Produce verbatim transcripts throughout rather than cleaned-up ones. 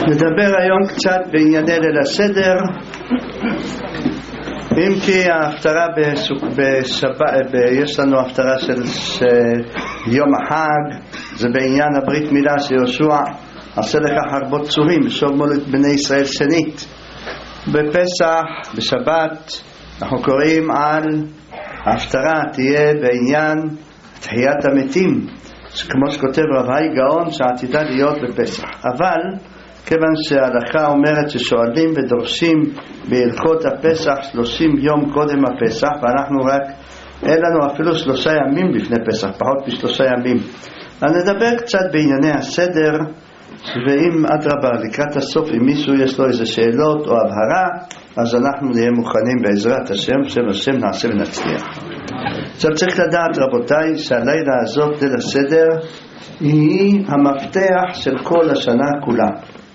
נדבר היום קצת בענייני ליל הסדר. אם כי ההפטרה בשבת, יש לנו הפטרה של יום החג, זה בעניין הברית מילה של יהושע, עשה לך חרבות צורים ושוב מולד בני ישראל שנית. בפסח, בשבת, אנחנו קוראים על ההפטרה תהיה בעניין תחיית המתים, כמו שכותב רב האי גאון שעתידה להיות בפסח. אבל כיוון שההלכה אומרת ששואלים ודורשים בהלכות הפסח שלושים יום קודם הפסח, ואנחנו רק אין לנו אפילו שלושה ימים לפני פסח, פחות משלושה ימים, אז נדבר קצת בענייני הסדר, ואם אדרבה לקראת הסוף אם מישהו יש לו איזה שאלות או הבהרה, אז אנחנו נהיה מוכנים בעזרת השם, שם השם נעשה ונצליח. עכשיו צריך לדעת רבותיי שהלילה הזאת ליל הסדר היא המפתח של כל השנה כולה,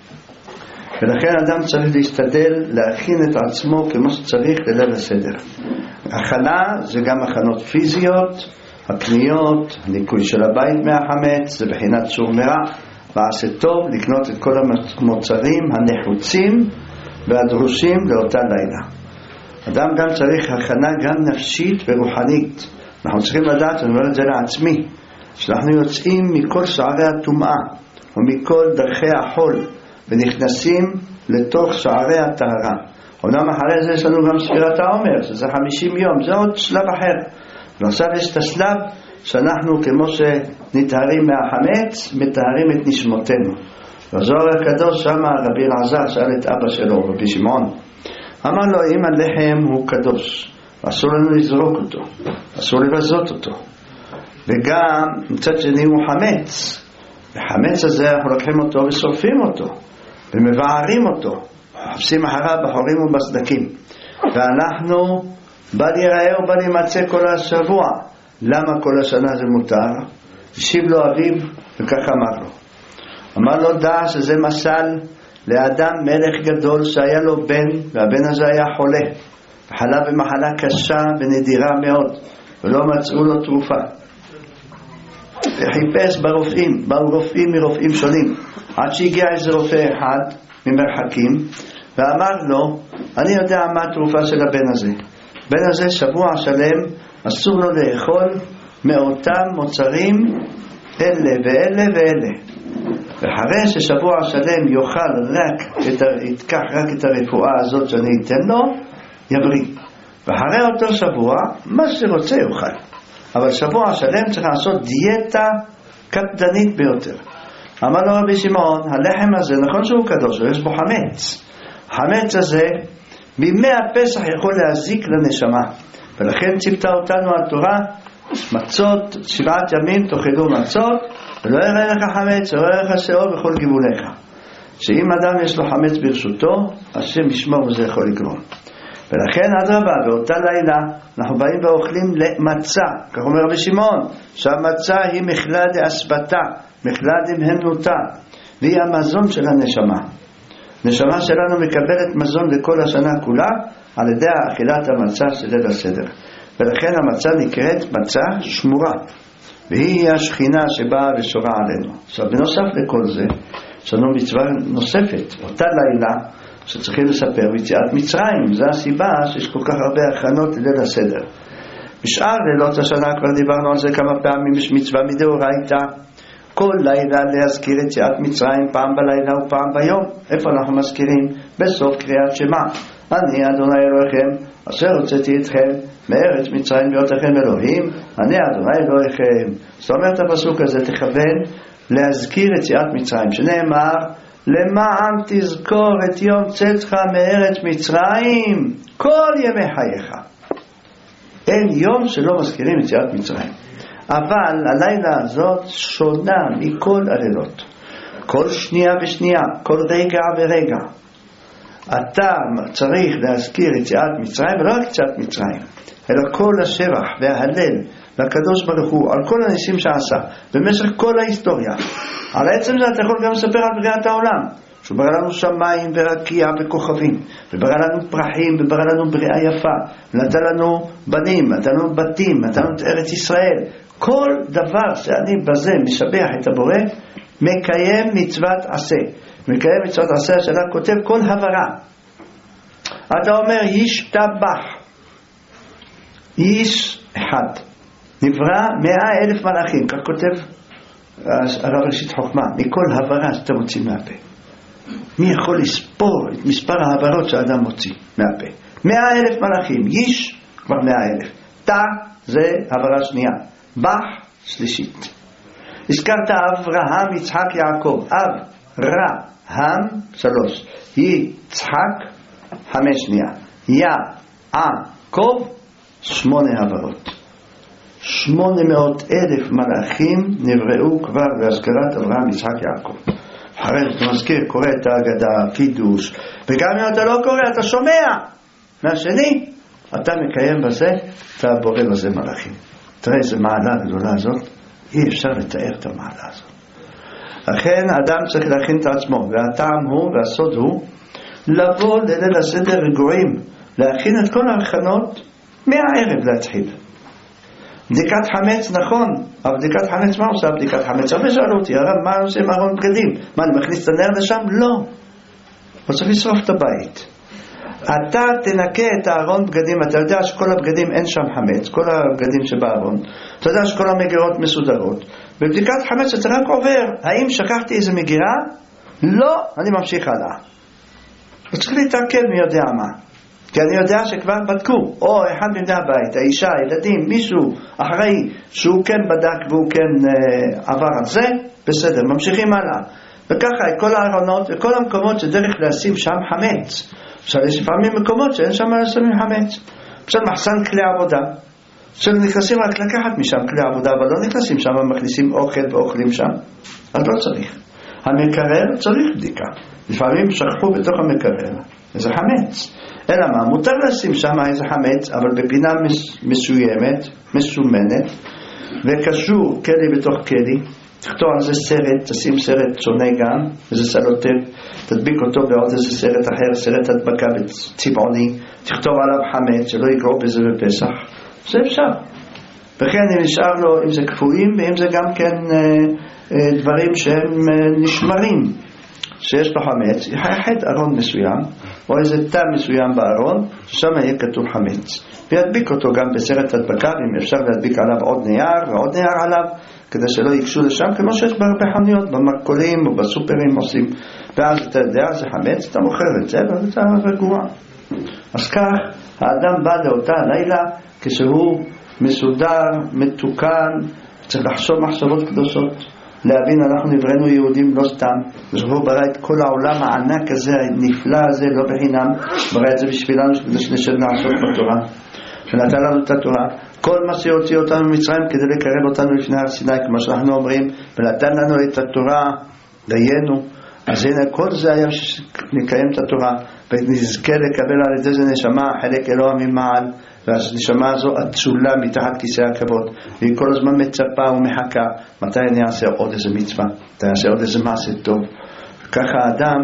ולכן אדם צריך להשתדל להכין את עצמו כמו שצריך לליל הסדר. הכנה זה גם הכנות פיזיות, הקניות, הניקוי של הבית מהחמץ, זה בחינת שור מרע, ועשה טוב לקנות את כל המוצרים הנחוצים והדרושים לאותה לילה. אדם גם צריך הכנה גם נפשית ורוחנית. אנחנו צריכים לדעת, אני אומר את זה לעצמי, שאנחנו יוצאים מכל שערי הטומאה ומכל דרכי החול ונכנסים לתוך שערי הטהרה. אומנם אחרי זה יש לנו גם ספירת העומר, שזה חמישים יום, זה עוד שלב אחר. ועכשיו יש את השלב שאנחנו כמו שנטהרים מהחמץ, מטהרים את נשמותינו. בזוהר הקדוש שם רבי אלעזר שאל את אבא שלו, רבי שמעון, אמר לו, אם הלחם הוא קדוש, אסור לנו לזרוק אותו, אסור לבזות אותו, וגם מצד שני הוא חמץ, וחמץ הזה אנחנו לוקחים אותו ושורפים אותו ומבערים אותו, חפשים אחריו בחורים ובסדקים, ואנחנו בל ייראה ובל יימצא כל השבוע. למה כל השנה זה מותר? השיב לו אביו וכך אמר לו, אמר לו, דע שזה משל לאדם מלך גדול שהיה לו בן, והבן הזה היה חולה, וחלה במחלה קשה ונדירה מאוד, ולא מצאו לו תרופה, וחיפש ברופאים, באו רופאים מרופאים שונים, עד שהגיע איזה רופא אחד ממרחקים ואמר לו, אני יודע מה התרופה של הבן הזה. בן הזה שבוע שלם אסור לו לאכול מאותם מוצרים אלה ואלה ואלה, ואחרי ששבוע שלם יאכל רק את, יתקח רק את הרפואה הזאת שאני אתן לו, יבריא, ואחרי אותו שבוע מה שרוצה יאכל. אבל שבוע שלם צריך לעשות דיאטה קפדנית ביותר. אמר לו רבי שמעון, הלחם הזה נכון שהוא קדוש, יש בו חמץ, חמץ הזה בימי הפסח יכול להזיק לנשמה, ולכן ציפתה אותנו התורה, מצות שבעת ימים תאכלו מצות, ולא יראה לך חמץ, ולא יראה לך שאור בכל גבוליך. שאם אדם יש לו חמץ ברשותו, השם ישמור וזה יכול לגרום. ולכן אדרבה, באותה לילה אנחנו באים ואוכלים מצה, כך אומר רבי שמעון, שהמצה היא מכלה דאספתה, מכלה דמהנותה, והיא המזון של הנשמה. נשמה שלנו מקבלת מזון לכל השנה כולה על ידי אכילת המצה של ליל הסדר, ולכן המצה נקראת מצה שמורה, והיא השכינה שבאה ושורה עלינו. עכשיו בנוסף לכל זה יש לנו מצווה נוספת, אותה לילה שצריכים לספר ביציאת מצרים. זה הסיבה שיש כל כך הרבה הכנות לליל הסדר. בשאר לילות השנה כבר דיברנו על זה כמה פעמים, יש מצווה מדאורייתא כל לילה להזכיר את יציאת מצרים, פעם בלילה ופעם ביום. איפה אנחנו מזכירים? בסוף קריאת שמע, אני אדוני אלוהיכם אשר הוצאתי אתכם מארץ מצרים להיות לכם אלוהים, אני אדוני אלוהיכם. זאת אומרת הפסוק הזה תכוון להזכיר את יציאת מצרים, שנאמר למען תזכור את יום צאתך מארץ מצרים כל ימי חייך. אין יום שלא מזכירים את יציאת מצרים. אבל הלילה הזאת שונה מכל הלילות, כל שנייה ושנייה, כל רגע ורגע אתה צריך להזכיר את יציאת מצרים, ולא רק יציאת מצרים, אלא כל השבח וההלל והקדוש ברוך הוא על כל הניסים שעשה במשך כל ההיסטוריה. על עצם זה אתה יכול גם לספר על בריאת העולם, שהוא ברא לנו שמיים ורקיע וכוכבים, וברא לנו פרחים, וברא לנו בריאה יפה, ונתן לנו בנים, נתן לנו בתים, נתן לנו את ארץ ישראל. כל דבר שאני בזה משבח את הבורא, מקיים מצוות עשה. מקיים מצוות עשה השנה, כותב כל הברה. אתה אומר ישתבח, איש אחד, נברא מאה אלף מלאכים, כך כותב הרב ראשית חוכמה, מכל הברה שאתה מוציא מהפה. מי יכול לספור את מספר ההברות שהאדם מוציא מהפה? מאה אלף מלאכים, יש כבר מאה אלף. תא זה הברה שנייה, בח שלישית. הזכרת אברהם, יצחק, יעקב. אב, רע, הם, שלוש. יצחק, חמש שנייה. יעקב, שמונה הברות. שמונה מאות אלף מלאכים נבראו כבר בהזכרת אברהם, יצחק, יעקב. אחרי אתה מזכיר, קורא את ההגדה, קידוש, וגם אם אתה לא קורא, אתה שומע מהשני, אתה מקיים בזה, אתה בורא בזה מלאכים. תראה איזה מעלה הגדולה הזאת, אי אפשר לתאר את המעלה הזאת. לכן האדם צריך להכין את עצמו, והטעם הוא והסוד הוא לבוא לליל הסדר רגועים, להכין את כל ההכנות מהערב להתחיל. בדיקת חמץ, נכון, אבל בדיקת חמץ, מה עושה בדיקת חמץ? הרבה שאלו אותי, הרב, מה עושה עם ארון בגדים? מה, אני מכניס את הנר לשם? לא. הוא צריך לשרוף את הבית. אתה תנקה את הארון בגדים, אתה יודע שכל הבגדים אין שם חמץ, כל הבגדים שבארון, אתה יודע שכל המגירות מסודרות. בבדיקת חמץ אתה רק עובר, האם שכחתי איזה מגירה? לא, אני ממשיך הלאה. הוא צריך להתעכב מי יודע מה. כי אני יודע שכבר בדקו, או אחד מבני הבית, האישה, הילדים, מישהו אחראי שהוא כן בדק והוא כן אה, עבר על זה, בסדר, ממשיכים הלאה. וככה את כל הארונות וכל המקומות שדרך לשים שם חמץ. עכשיו יש לפעמים מקומות שאין שם לשים חמץ. עכשיו מחסן כלי עבודה, שנכנסים רק לקחת משם כלי עבודה, אבל לא נכנסים שם, מכניסים אוכל ואוכלים שם, אז לא צריך. המקרר צריך בדיקה. לפעמים שכחו בתוך המקרר איזה חמץ. אלא מה? מותר לשים שם איזה חמץ, אבל בפינה מסוימת, מסומנת, וקשור כלי בתוך כלי. תכתוב על זה סרט, תשים סרט שונה גם, איזה סלוטב, תדביק אותו בעוד איזה סרט אחר, סרט הדבקה בצבעוני, תכתוב עליו חמץ, שלא יקראו בזה בפסח. זה אפשר. וכן אם נשאר לו, אם זה קפואים, ואם זה גם כן אה, אה, דברים שהם אה, נשמרים, שיש לו חמץ, יחד ארון מסוים, או איזה תא מסוים בארון, ששם יהיה כתוב חמץ. וידביק אותו גם בסרט הדבקה, אם אפשר להדביק עליו עוד נייר ועוד נייר עליו, כדי שלא יקשו לשם, כמו שיש בהרבה חנויות, במרקולים או בסופרים עושים. ואז אתה יודע, זה חמץ, אתה מוכר את זה, ואתה רגוע. אז כך, האדם בא לאותה לילה, כשהוא מסודר, מתוקן, צריך לחשוב מחשבות קדושות, להבין אנחנו נבראנו יהודים לא סתם, ושהוא ברא את כל העולם הענק הזה, הנפלא הזה, לא בחינם, ברא את זה בשבילנו, כדי שנעסוק בתורה, שנתן לנו את התורה, כל מה שהוציא אותנו ממצרים כדי לקרב אותנו לפני הר סיני, כמו שאנחנו אומרים, ונתן לנו את התורה, דיינו. אז הנה כל זה היה שנקיים את התורה, ונזכה לקבל על ידי זה נשמה, חלק אלוה ממעל, והנשמה הזו אצולה מתחת כיסא הכבוד, והיא כל הזמן מצפה ומחכה, מתי אני אעשה עוד איזה מצווה, מתי אעשה עוד איזה מעשה טוב. וככה האדם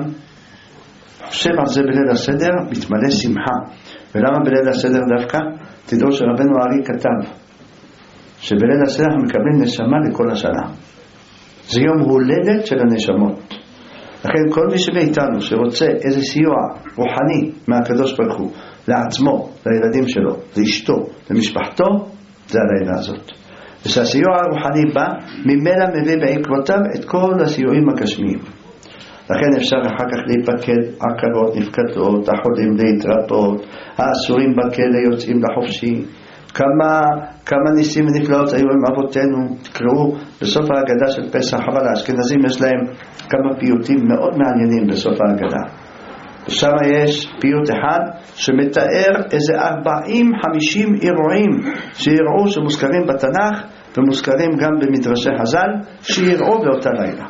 חושב על זה בליל הסדר, מתמלא שמחה. ולמה בליל הסדר דווקא? תדעו שרבנו הארי כתב שבליל הסדר אנחנו מקבלים נשמה לכל השנה. זה יום הולדת של הנשמות. לכן כל מי שמאיתנו שרוצה איזה סיוע רוחני מהקדוש ברוך הוא לעצמו, לילדים שלו, לאשתו, למשפחתו, זה הלילה הזאת. ושהסיוע הרוחני בא, ממילא מביא בעקבותיו את כל הסיועים הגשמיים. לכן אפשר אחר כך להיפקד, עקרות נפקדות, החולים להתרפות, האסורים בכלא יוצאים לחופשי. כמה, כמה ניסים ונפלאות היו עם אבותינו. תקראו בסוף ההגדה של פסח, אבל האשכנזים יש להם כמה פיוטים מאוד מעניינים בסוף ההגדה. ושם יש פיוט אחד שמתאר איזה ארבעים חמישים אירועים שיראו שמוזכרים בתנ"ך ומוזכרים גם במדרשי חז"ל שיראו באותה לילה.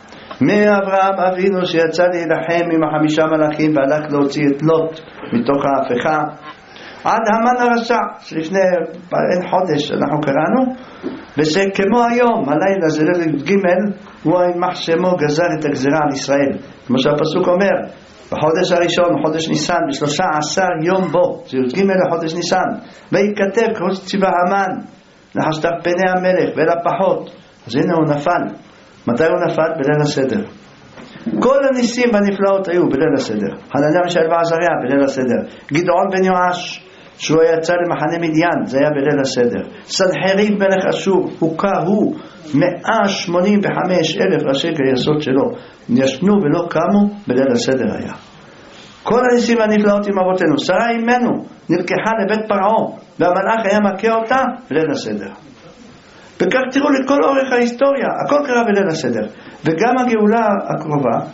מאברהם אבינו שיצא להילחם עם החמישה מלאכים והלך להוציא את לוט מתוך ההפכה, עד המן הרשע שלפני אין חודש אנחנו קראנו, וזה כמו היום, הלילה זה ליל ג' הוא יימח שמו גזר את הגזירה על ישראל, כמו שהפסוק אומר בחודש הראשון, חודש ניסן, בשלושה עשר יום בו, זה י"ג לחודש ניסן, ויקטר כמו שציווה המן לחשת פני המלך ולפחות. אז הנה הוא נפל. מתי הוא נפל? בליל הסדר. כל הניסים והנפלאות היו בליל הסדר. חנניה מישאל ועזריה בליל הסדר. גדעון בן יואש שהוא יצא למחנה מדיין, זה היה בליל הסדר. סנחריב מלך אשור הוכה הוא מאה שמונים וחמישה אלף ראשי גייסות שלו ישנו ולא קמו, בליל הסדר היה. כל הניסים והנפלאות עם אבותינו. שרה אימנו נלקחה לבית פרעה והמלאך היה מכה אותה בליל הסדר. וכך תראו לכל אורך ההיסטוריה, הכל קרה בליל הסדר. וגם הגאולה הקרובה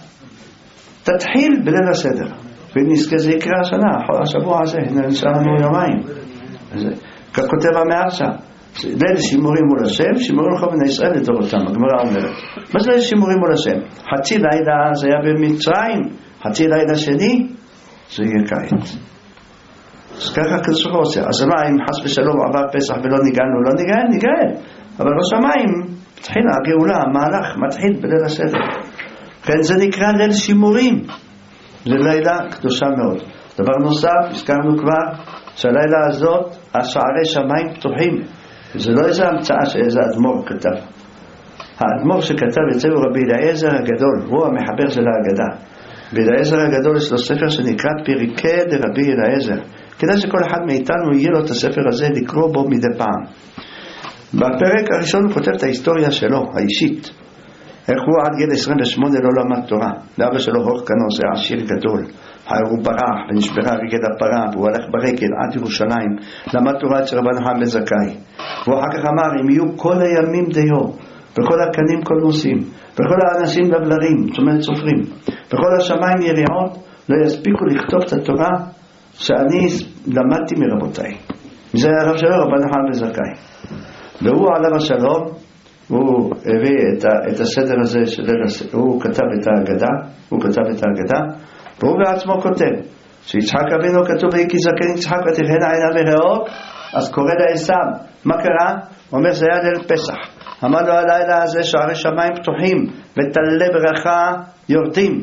תתחיל בליל הסדר. ונזכה זה יקרה השנה, השבוע הזה, נשאר לנו יומיים. כך כותב המארשה, ליל שימורים מול השם, שימורים לכל בני ישראל לדורותם, הגמרא אומרת. מה זה ליל שימורים מול השם? חצי לילה זה היה במצרים, חצי לילה שני זה יהיה קיץ. אז ככה הקדוש ברוך הוא עושה. אז מה אם חס ושלום עבר פסח ולא ניגענו, לא ניגעל, ניגעל. אבל בשמיים מתחילה הגאולה, המהלך מתחיל בליל הסדר. כן, זה נקרא ליל שימורים. זה לילה קדושה מאוד. דבר נוסף, הזכרנו כבר, שהלילה הזאת השערי שמיים פתוחים. זה לא איזה המצאה שאיזה אדמו"ר כתב. האדמו"ר שכתב את זה הוא רבי אליעזר הגדול, הוא המחבר של ההגדה. ואליעזר הגדול יש לו ספר שנקרא פרקי דרבי אליעזר. כדאי שכל אחד מאיתנו יהיה לו את הספר הזה לקרוא בו מדי פעם. בפרק הראשון הוא כותב את ההיסטוריה שלו, האישית. איך הוא עד גיל עשרים ושמונה לא למד תורה. לאבא שלו הורקנוס היה עשיר גדול. הוא ברח ונשברה רגל הפרה והוא הלך ברגל עד ירושלים. למד תורה אצל רבן יוחנן בן זכאי. והוא אחר כך אמר, אם יהיו כל הימים דיו, וכל הקנים כל נושאים, וכל האנשים לבלרים, זאת אומרת סופרים, וכל השמיים יריעות, לא יספיקו לכתוב את התורה שאני למדתי מרבותיי. מזה היה הרב שלו, רבן יוחנן בן זכאי. והוא עליו השלום, הוא הביא את, ה, את הסדר הזה, של, הוא כתב את ההגדה, הוא כתב את ההגדה, והוא בעצמו כותב, שיצחק אבינו כתוב, כי זקן יצחק ותבהנה עיניו וריאות, אז קורא לעשיו, מה קרה? הוא אומר, זה היה ליל פסח. אמר לו הלילה הזה שערי שמיים פתוחים, וטלי ברכה יורדים,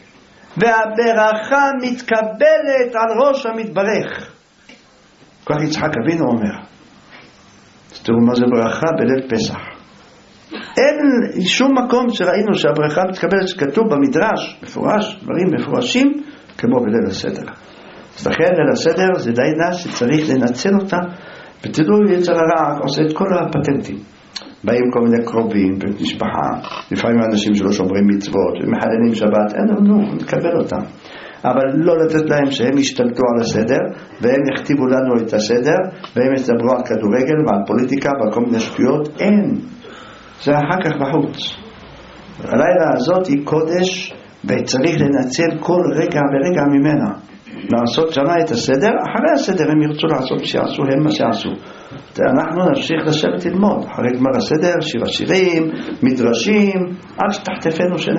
והברכה מתקבלת על ראש המתברך. כך יצחק אבינו אומר. תראו מה זה ברכה בליל פסח. אין שום מקום שראינו שהברכה מתקבלת, שכתוב במדרש מפורש, דברים מפורשים כמו בליל הסדר. אז לכן ליל הסדר זה לילה שצריך לנצל אותה, ותדעו יצר הרע עושה את כל הפטנטים. באים כל מיני קרובים ומשפחה, לפעמים אנשים שלא שומרים מצוות ומחללים שבת, אין לנו, נקבל אותם. אבל לא לתת להם שהם ישתלטו על הסדר, והם יכתיבו לנו את הסדר, והם ידברו על כדורגל ועל פוליטיקה ועל כל מיני שטויות. אין, זה אחר כך בחוץ. הלילה הזאת היא קודש, וצריך לנצל כל רגע ורגע ממנה. לעשות שמה את הסדר, אחרי הסדר הם ירצו לעשות שיעשו הם מה שעשו. אנחנו נמשיך לשבת ללמוד, אחרי גמר הסדר, שיר השירים, מדרשים, עד שתחתפנו שינה.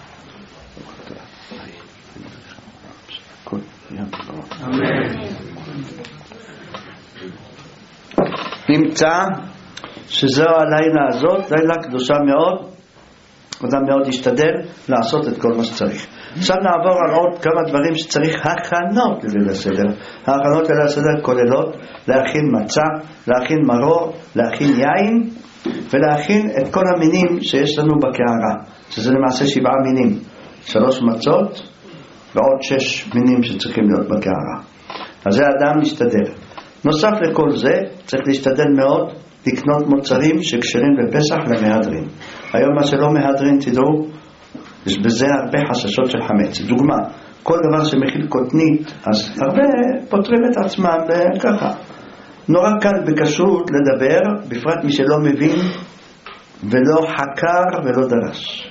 נמצא שזו הלילה הזאת, לילה קדושה מאוד, אדם מאוד ישתדל לעשות את כל מה שצריך. עכשיו נעבור על עוד כמה דברים שצריך הכנות לליל הסדר. ההכנות לליל הסדר כוללות להכין מצה, להכין מרור, להכין יין ולהכין את כל המינים שיש לנו בקערה, שזה למעשה שבעה מינים, שלוש מצות ועוד שש מינים שצריכים להיות בקערה. אז זה אדם משתדל. נוסף לכל זה צריך להשתדל מאוד לקנות מוצרים שקשרים בפסח למהדרין. היום מה שלא מהדרין, תדעו, יש בזה הרבה חששות של חמץ. דוגמה, כל דבר שמכיל קוטנית, אז הרבה פותרים את עצמם ככה. נורא קל בכשרות לדבר, בפרט מי שלא מבין ולא חקר ולא דרש.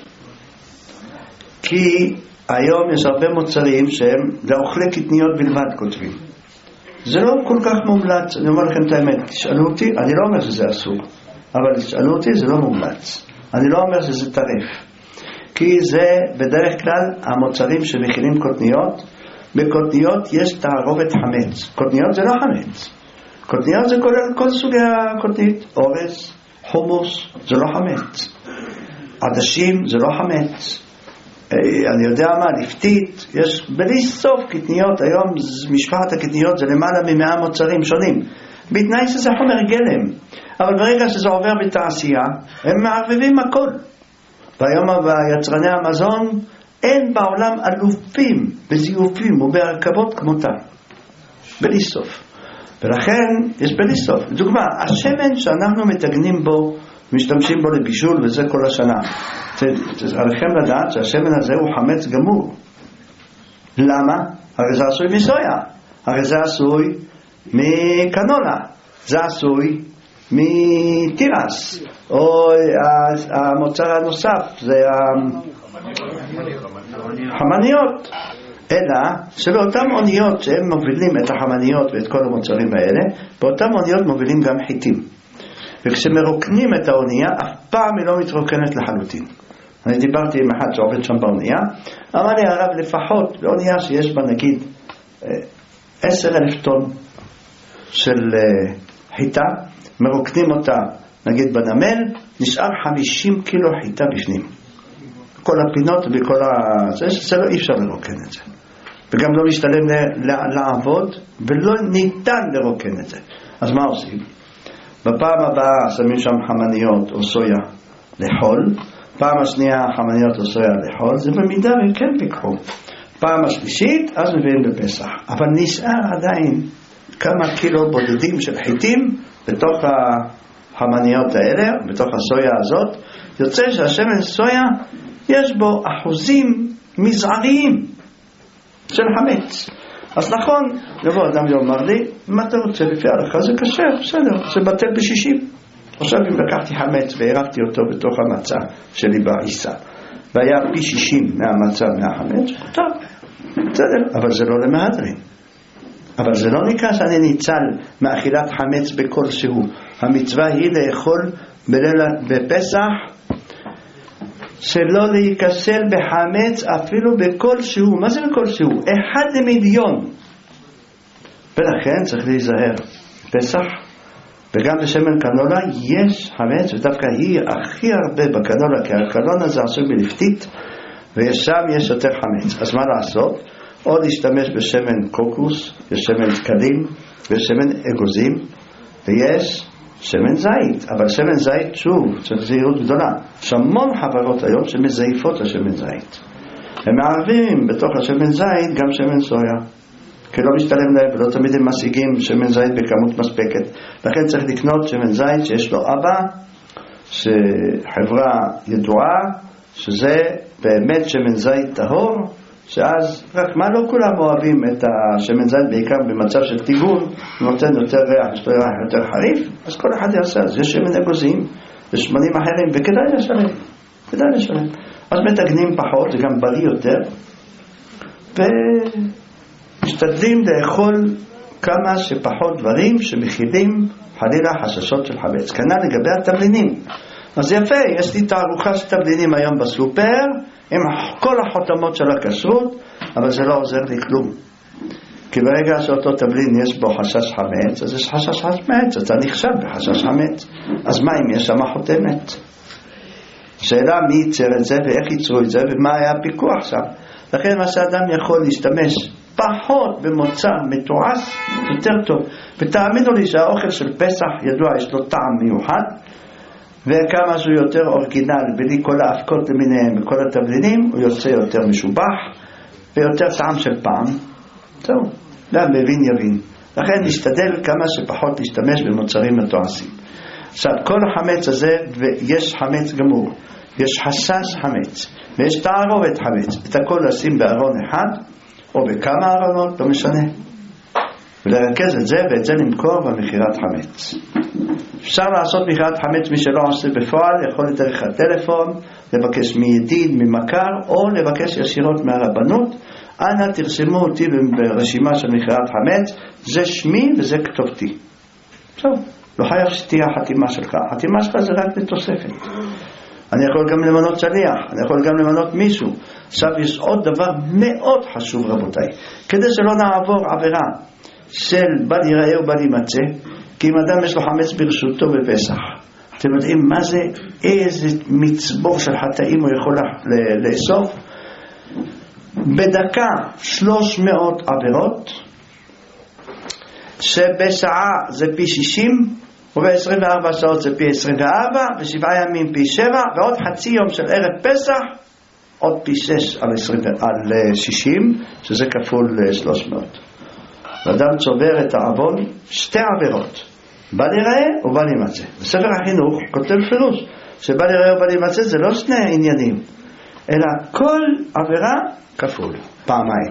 כי היום יש הרבה מוצרים שהם לאוכלי קטניות בלבד כותבים. זה לא כל כך מומלץ, אני אומר לכם את האמת, תשאלו אותי, אני לא אומר שזה אסור, אבל תשאלו אותי, זה לא מומלץ. אני לא אומר שזה טרף. כי זה בדרך כלל המוצרים שמכילים קוטניות, בקוטניות יש תערובת חמץ. קוטניות זה לא חמץ. קוטניות זה כולל כל סוגי הקוטנית, אורז, חומוס, זה לא חמץ. עדשים זה לא חמץ. אני יודע מה, לפתית, יש בלי סוף קטניות, היום משפחת הקטניות זה למעלה ממאה מוצרים שונים, בתנאי שזה חומר גלם, אבל ברגע שזה עובר בתעשייה, הם מערבבים הכל. והיום ביצרני המזון אין בעולם אלופים בזיופים ובהרכבות כמותה, בלי סוף. ולכן יש בלי סוף. לדוגמה, השמן שאנחנו מתגנים בו, משתמשים בו לבישול, וזה כל השנה. עליכם לדעת שהשמן הזה הוא חמץ גמור. למה? הרי זה עשוי מסויה, הרי זה עשוי מקנולה, זה עשוי מתירס, או המוצר הנוסף זה החמניות. אלא שבאותם אוניות שהם מובילים את החמניות ואת כל המוצרים האלה, באותם אוניות מובילים גם חיטים, וכשמרוקנים את האונייה אף פעם היא לא מתרוקנת לחלוטין. אני דיברתי עם אחד שעובד שם באונייה, אמר לי הרב, לפחות באונייה שיש בה נגיד עשר אלף טון של חיטה, מרוקנים אותה נגיד בנמל, נשאר חמישים קילו חיטה בפנים, כל הפינות וכל ה... זה, זה לא, אי אפשר לרוקן את זה, וגם לא משתלם לעבוד, ולא ניתן לרוקן את זה. אז מה עושים? בפעם הבאה שמים שם חמניות או סויה לחול, פעם השנייה חמניות או סויה לחול, זה במידה הם כן פיקחו. פעם השלישית אז מביאים בפסח, אבל נשאר עדיין כמה קילו בודדים של חיטים בתוך החמניות האלה, בתוך הסויה הזאת. יוצא שהשמן סויה יש בו אחוזים מזעריים של חמץ. אז נכון, לבוא אדם יאמר לי, מה אתה רוצה לפי ההלכה? זה קשה, בסדר, זה בטל בשישים. עכשיו אם לקחתי חמץ והרבתי אותו בתוך המצה שלי בעיסה, והיה פי שישים מהמצה מהחמץ, טוב, בסדר, אבל זה לא למהדרין. אבל זה לא נקרא שאני ניצל מאכילת חמץ בכל שהוא. המצווה היא לאכול בפסח שלא להיקסל בחמץ אפילו בכל שהוא. מה זה בכל שהוא? אחד למיליון. ולכן צריך להיזהר. פסח וגם בשמן קנולה יש חמץ, ודווקא היא הכי הרבה בקנולה, כי הקנולה זה עשוי בלפתית, ושם יש יותר חמץ. אז מה לעשות? או להשתמש בשמן קוקוס, יש שמן תקלים, ויש שמן אגוזים, ויש שמן זית. אבל שמן זית, שוב, צריך זהירות גדולה. יש המון חברות היום שמזייפות השמן זית. הם מערבים בתוך השמן זית גם שמן סויה, כי לא משתלם להם, ולא תמיד הם משיגים שמן זית בכמות מספקת. לכן צריך לקנות שמן זית שיש לו אבא, שחברה ידועה, שזה באמת שמן זית טהור, שאז רק מה לא כולם אוהבים את השמן זית, בעיקר במצב של טיגון, נותן יותר ריח, יש לו ריח יותר חריף, אז כל אחד יעשה. אז יש שמן אגוזים, יש שמנים אחרים, וכדאי לשלם, כדאי לשלם. אז מתגנים פחות, זה גם בריא יותר, ומשתדלים לאכול כמה שפחות דברים שמכילים חלילה חששות של חמץ. כנ"ל לגבי התבלינים. אז יפה, יש לי תערוכה של תבלינים היום בסופר, עם כל החותמות של הכשרות, אבל זה לא עוזר לי כלום. כי ברגע שאותו תבלין יש בו חשש חמץ, אז יש חשש חמץ, אתה נחשב בחשש חמץ. אז מה אם יש שם חותמת? שאלה מי ייצר את זה ואיך ייצרו את זה ומה היה הפיקוח שם. לכן מה שאדם יכול להשתמש פחות במוצר מתועש יותר טוב. ותאמינו לי שהאוכל של פסח ידוע, יש לו טעם מיוחד, וכמה שהוא יותר אורגינל בלי כל האבקות למיניהם וכל התבלינים, הוא יוצא יותר משובח ויותר טעם של פעם. זהו, לא מבין יבין. לכן נשתדל כמה שפחות להשתמש במוצרים מתועשים. עכשיו, כל החמץ הזה, ויש חמץ גמור, יש חשש חמץ ויש תערובת חמץ, את הכל לשים בארון אחד או בכמה ארונות, לא משנה, ולרכז את זה ואת זה למכור במחירת חמץ. אפשר לעשות מכירת חמץ, מי שלא עושה בפועל יכול דרך הטלפון לבקש מידיד, ממכר, או לבקש ישירות מהרבנות. אנא תרשמו אותי ברשימה של מכירת חמץ, זה שמי וזה כתובתי. טוב, לא חייב שתהיה החתימה שלך, החתימה שלך זה רק לתוספת. אני יכול גם למנות שליח, אני יכול גם למנות מישהו. עכשיו יש עוד דבר מאוד חשוב רבותיי, כדי שלא נעבור עבירה של בל ייראה ובל יימצא. כי אם אדם יש לו חמץ ברשותו בפסח, אתם יודעים מה זה, איזה מצבור של חטאים הוא יכול לאסוף? בדקה שלוש מאות עבירות, שבשעה זה פי שישים, וב-עשרים וארבע שעות זה פי עשרים וארבע, ושבעה ימים פי שבע, ועוד חצי יום של ערב פסח, עוד פי שש על, עשרים, על שישים, שזה כפול שלוש מאות. ואדם צובר את העוון שתי עבירות, בל יראה ובל יימצא. בספר החינוך כותב פירוש שבל יראה ובל יימצא זה לא שני עניינים, אלא כל עבירה כפול, פעמיים.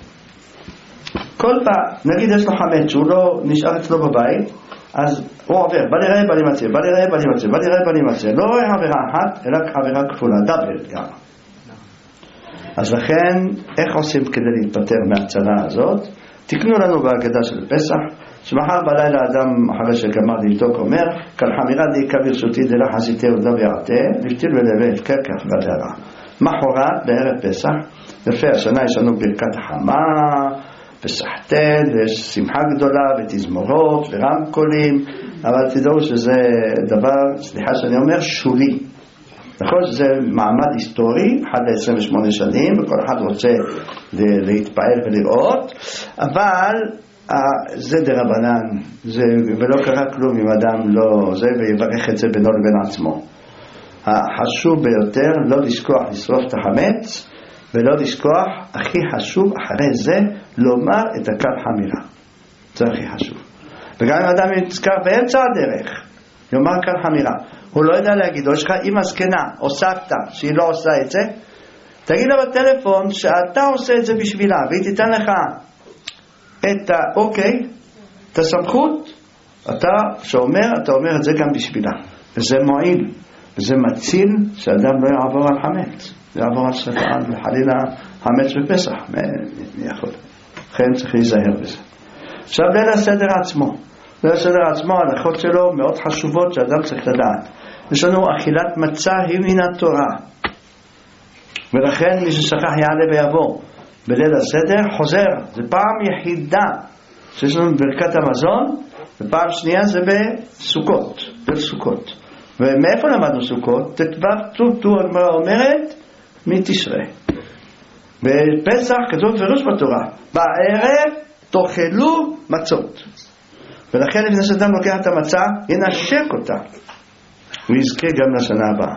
כל פעם, נגיד יש לו חמץ שהוא לא נשאר אצלו בבית, אז הוא עובר, בל יראה בל יימצא, בל יראה בל יימצא, בל יראה בל יימצא, לא רואה עבירה אחת, אלא עבירה כפולה, דאבל גם. אז לכן, איך עושים כדי להתפטר מהצרה הזאת? תקנו לנו בהגדה של פסח, שמחר בלילה אדם אחרי שגמר לבדוק אומר, כל חמירה דיקה ברשותי דלה חזיתי ודלה ויעתה, לפתיל ולבט ככך בדרה. מחרת בערב פסח, לפי השנה יש לנו ברכת החמה, פסח תל, ויש שמחה גדולה ותזמורות ורמקולים, אבל תדעו שזה דבר, סליחה שאני אומר, שולי. נכון שזה מעמד היסטורי, אחד ל-עשרים ושמונה שנים, וכל אחד רוצה להתפעל ולראות, אבל זה דרבנן, זה, ולא קרה כלום אם אדם לא זה, ויברך את זה בינו לבין עצמו. החשוב ביותר לא לשכוח לשרוף את החמץ, ולא לשכוח, הכי חשוב אחרי זה לומר את הקל חמירה. זה הכי חשוב. וגם אם אדם יזכר באמצע הדרך יאמר קל חמירה, הוא לא יודע להגיד, או יש לך אמא זקנה או סבתא שהיא לא עושה את זה, תגיד לה בטלפון שאתה עושה את זה בשבילה, והיא תיתן לך את האוקיי, את הסמכות, אתה שאומר, אתה אומר את זה גם בשבילה, וזה מועיל, וזה מציל שאדם לא יעבור על חמץ, יעבור על שפען וחלילה חמץ בפסח. מי יכול? לכן צריך להיזהר בזה. עכשיו ליל הסדר עצמו, ליל הסדר עצמו, ההלכות שלו מאוד חשובות שאדם צריך לדעת. יש לנו אכילת מצה היא מן התורה, ולכן מי ששכח יעלה ויבוא בליל הסדר חוזר. זה פעם יחידה שיש לנו ברכת המזון, ופעם שנייה זה בסוכות, בסוכות. ומאיפה למדנו סוכות? תתבב טוטו הגמרא אומרת מתשרי. בפסח כתוב פירוש בתורה, בערב תאכלו מצות. ולכן לפני שאדם לוקח את המצה ינשק אותה, הוא יזכה גם לשנה הבאה,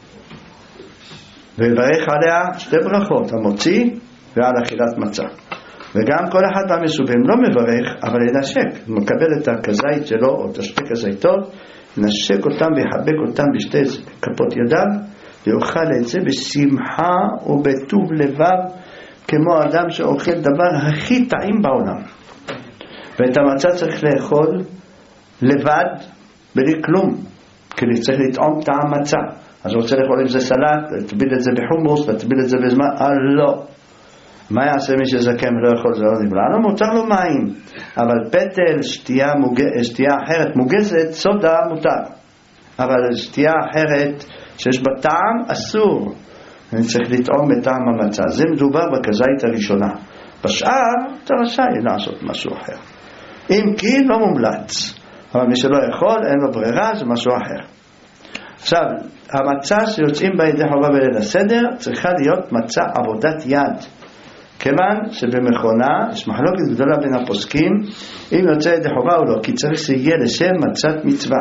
ויברך עליה שתי ברכות, המוציא ועל אכילת מצה. וגם כל אחד מהמסובים לא מברך, אבל ינשק, הוא מקבל את הכזית שלו או את השתי כזיתות, ינשק אותם ויחבק אותם בשתי כפות ידיו, ויאכל את זה בשמחה ובטוב לבב, כמו אדם שאוכל דבר הכי טעים בעולם. ואת המצה צריך לאכול לבד בלי כלום, כי צריך לטעום טעם מצה. אז הוא רוצה לאכול עם זה סלט, לטביל את זה בחומוס, לטביל את זה בזמן, אה לא. מה יעשה מי שזקן ולא יכול, זה לא נבלע? לא, מותר לו מים, אבל פטל, שתייה, מוג... שתייה אחרת מוגזת, סודה מותר, אבל שתייה אחרת שיש בה טעם אסור. אני צריך לטעום בטעם המצה. זה מדובר בכזית הראשונה. בשאר אתה רשאי לעשות משהו אחר, אם כי לא מומלץ, אבל מי שלא יכול אין לו ברירה, זה משהו אחר. עכשיו, המצה שיוצאים בה ידי חובה בליל הסדר צריכה להיות מצה עבודת יד, כיוון שבמכונה יש מחלוקת גדולה בין הפוסקים אם יוצא ידי חובה או לא, כי צריך שיהיה לשם מצת מצווה.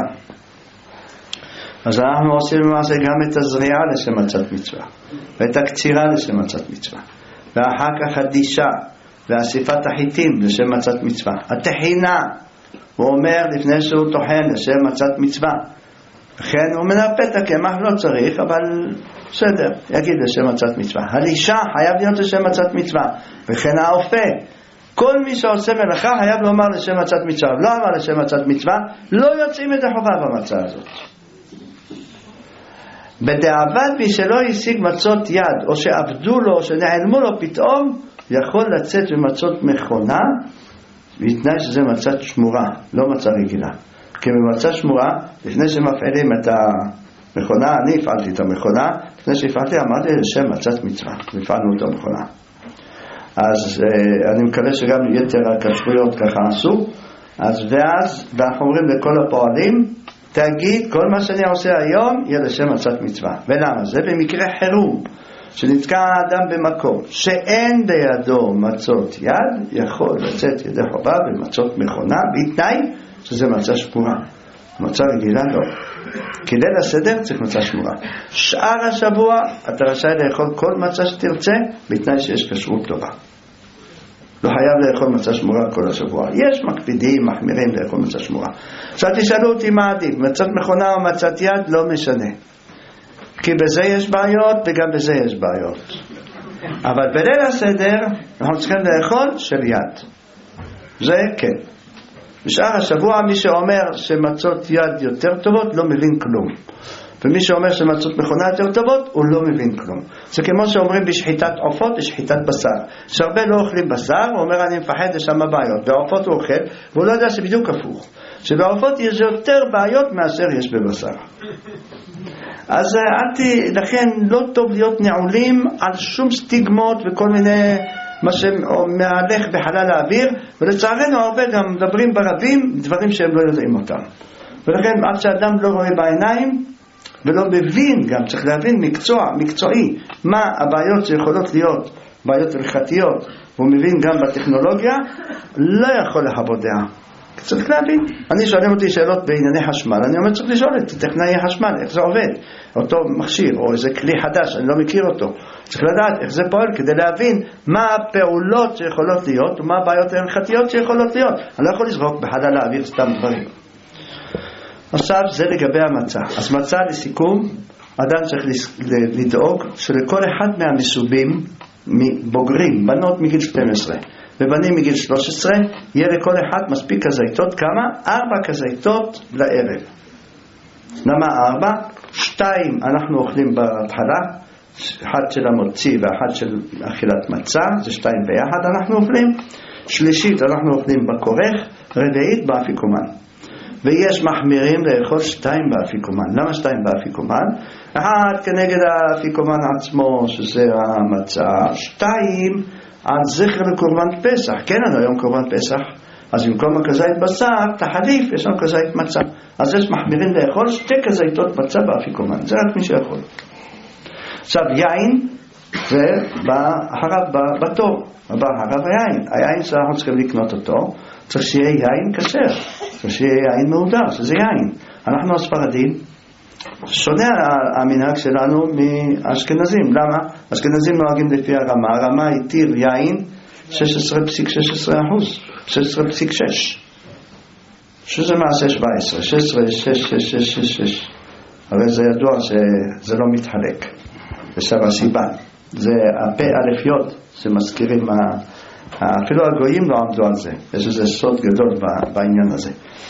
אז אנחנו עושים למעשה גם את הזריעה לשם מצת מצווה, ואת הקצירה לשם מצת מצווה, ואחר כך הדישה ואסיפת החיטים לשם מצת מצווה, התחינה הוא אומר לפני שהוא טוחן לשם מצת מצווה, לכן הוא מנפת את הקמח, לא צריך, אבל בסדר, יגיד לשם מצת מצווה. הלישה חייב להיות לשם מצת מצווה, וכן האופה. כל מי שעושה מלאכה חייב לומר לשם מצת מצווה, לא אמר לשם מצת מצווה, לא יוצאים את החובה במצה הזאת. בדיעבד מי שלא השיג מצות יד, או שעבדו לו, או שנעלמו לו פתאום, יכול לצאת במצות מכונה, בתנאי שזה מצת שמורה, לא מצה רגילה. כי במצה שמורה, לפני שמפעילים את המכונה, אני הפעלתי את המכונה, לפני שהפעלתי אמרתי לשם מצת מצווה, הפעלנו את המכונה. אז אה, אני מקווה שגם יתר הכשרויות ככה עשו. אז ואז, ואנחנו אומרים לכל הפועלים, תגיד כל מה שאני עושה היום יהיה לשם מצת מצווה. ולמה? זה במקרה חירום, שנתקע האדם במקום שאין בידו מצות יד, יכול לצאת ידי חובה במצות מכונה, בתנאי שזה מצה שמורה. מצה רגילה לא. כי ליל הסדר צריך מצה שמורה. שאר השבוע אתה רשאי לאכול כל מצה שתרצה, בתנאי שיש כשרות טובה. לא חייב לאכול מצה שמורה כל השבוע. יש מקפידים, מחמירים לאכול מצה שמורה. עכשיו תשאלו אותי מה עדיף, מצת מכונה או מצת יד, לא משנה. כי בזה יש בעיות וגם בזה יש בעיות. אבל בליל הסדר אנחנו צריכים לאכול של יד. זה כן. בשאר השבוע מי שאומר שמצות יד יותר טובות לא מבין כלום. ומי שאומר שמצות מכונה יותר טובות הוא לא מבין כלום. זה כמו שאומרים בשחיטת עופות ושחיטת בשר. שהרבה לא אוכלים בשר, הוא אומר אני מפחד לשם בעיות. בעופות הוא אוכל והוא לא יודע שבדיוק הפוך. שבעופות יש יותר בעיות מאשר יש בבשר. אז לכן לא טוב להיות נעולים על שום סטיגמות וכל מיני מה שמהלך בחלל האוויר, ולצערנו הרבה גם מדברים ברבים דברים שהם לא יודעים אותם. ולכן עד שאדם לא רואה בעיניים ולא מבין, גם צריך להבין מקצוע, מקצועי, מה הבעיות שיכולות להיות, בעיות הלכתיות, והוא מבין גם בטכנולוגיה, לא יכול לחוות דעה. צריך להבין. אני שואלים אותי שאלות בענייני חשמל, אני אומר צריך לשאול את טכנאי החשמל, איך זה עובד, אותו מכשיר או איזה כלי חדש, אני לא מכיר אותו, צריך לדעת איך זה פועל כדי להבין מה הפעולות שיכולות להיות ומה הבעיות ההלכתיות שיכולות להיות. אני לא יכול לזרוק בחלל האוויר סתם דברים. עכשיו זה לגבי המצה. אז מצה לסיכום, אדם צריך לדאוג שלכל אחד מהמסובים מבוגרים, בנות מגיל שתים עשרה ובנים מגיל שלוש עשרה, יהיה לכל אחד מספיק כזיתות. כמה? ארבע כזיתות לערב. למה ארבע? שתיים אנחנו אוכלים בהתחלה, אחד של המוציא ואחד של אכילת מצה, זה שתיים ביחד אנחנו אוכלים. שלישית אנחנו אוכלים בכורך, רביעית באפיקומן. ויש מחמירים לאכול שתיים באפיקומן. למה שתיים באפיקומן? אחד כנגד האפיקומן עצמו שזה המצה, שתיים על זכר לקורבן פסח. כן, אני היום קורבן פסח, אז במקום הכזית בשר תחליף יש לנו כזית מצה, אז יש מחמירים לאכול שתי כזיתות מצה באפיקומן, זה רק מי שיכול. עכשיו יין זה בא אחריו בתור, הבא אחריו היין. היין שאנחנו צריכים לקנות אותו צריך שיהיה יין כשר, צריך שיהיה יין מהודר, שזה יין. אנחנו הספרדים שונה המנהג שלנו מאשכנזים. למה? אשכנזים נוהגים לפי הרמה. הרמה התיר יין שש עשרה נקודה שש עשרה אחוז, שש עשרה נקודה שש, שזה מעשה שבע עשרה, שש עשרה, שש, שש, שש, שש, שש. הרי זה ידוע שזה לא מתחלק. ושם הסיבה זה הפה א' יוד שמזכירים, אפילו הגויים לא עמדו על זה. יש איזה סוד גדול בעניין הזה.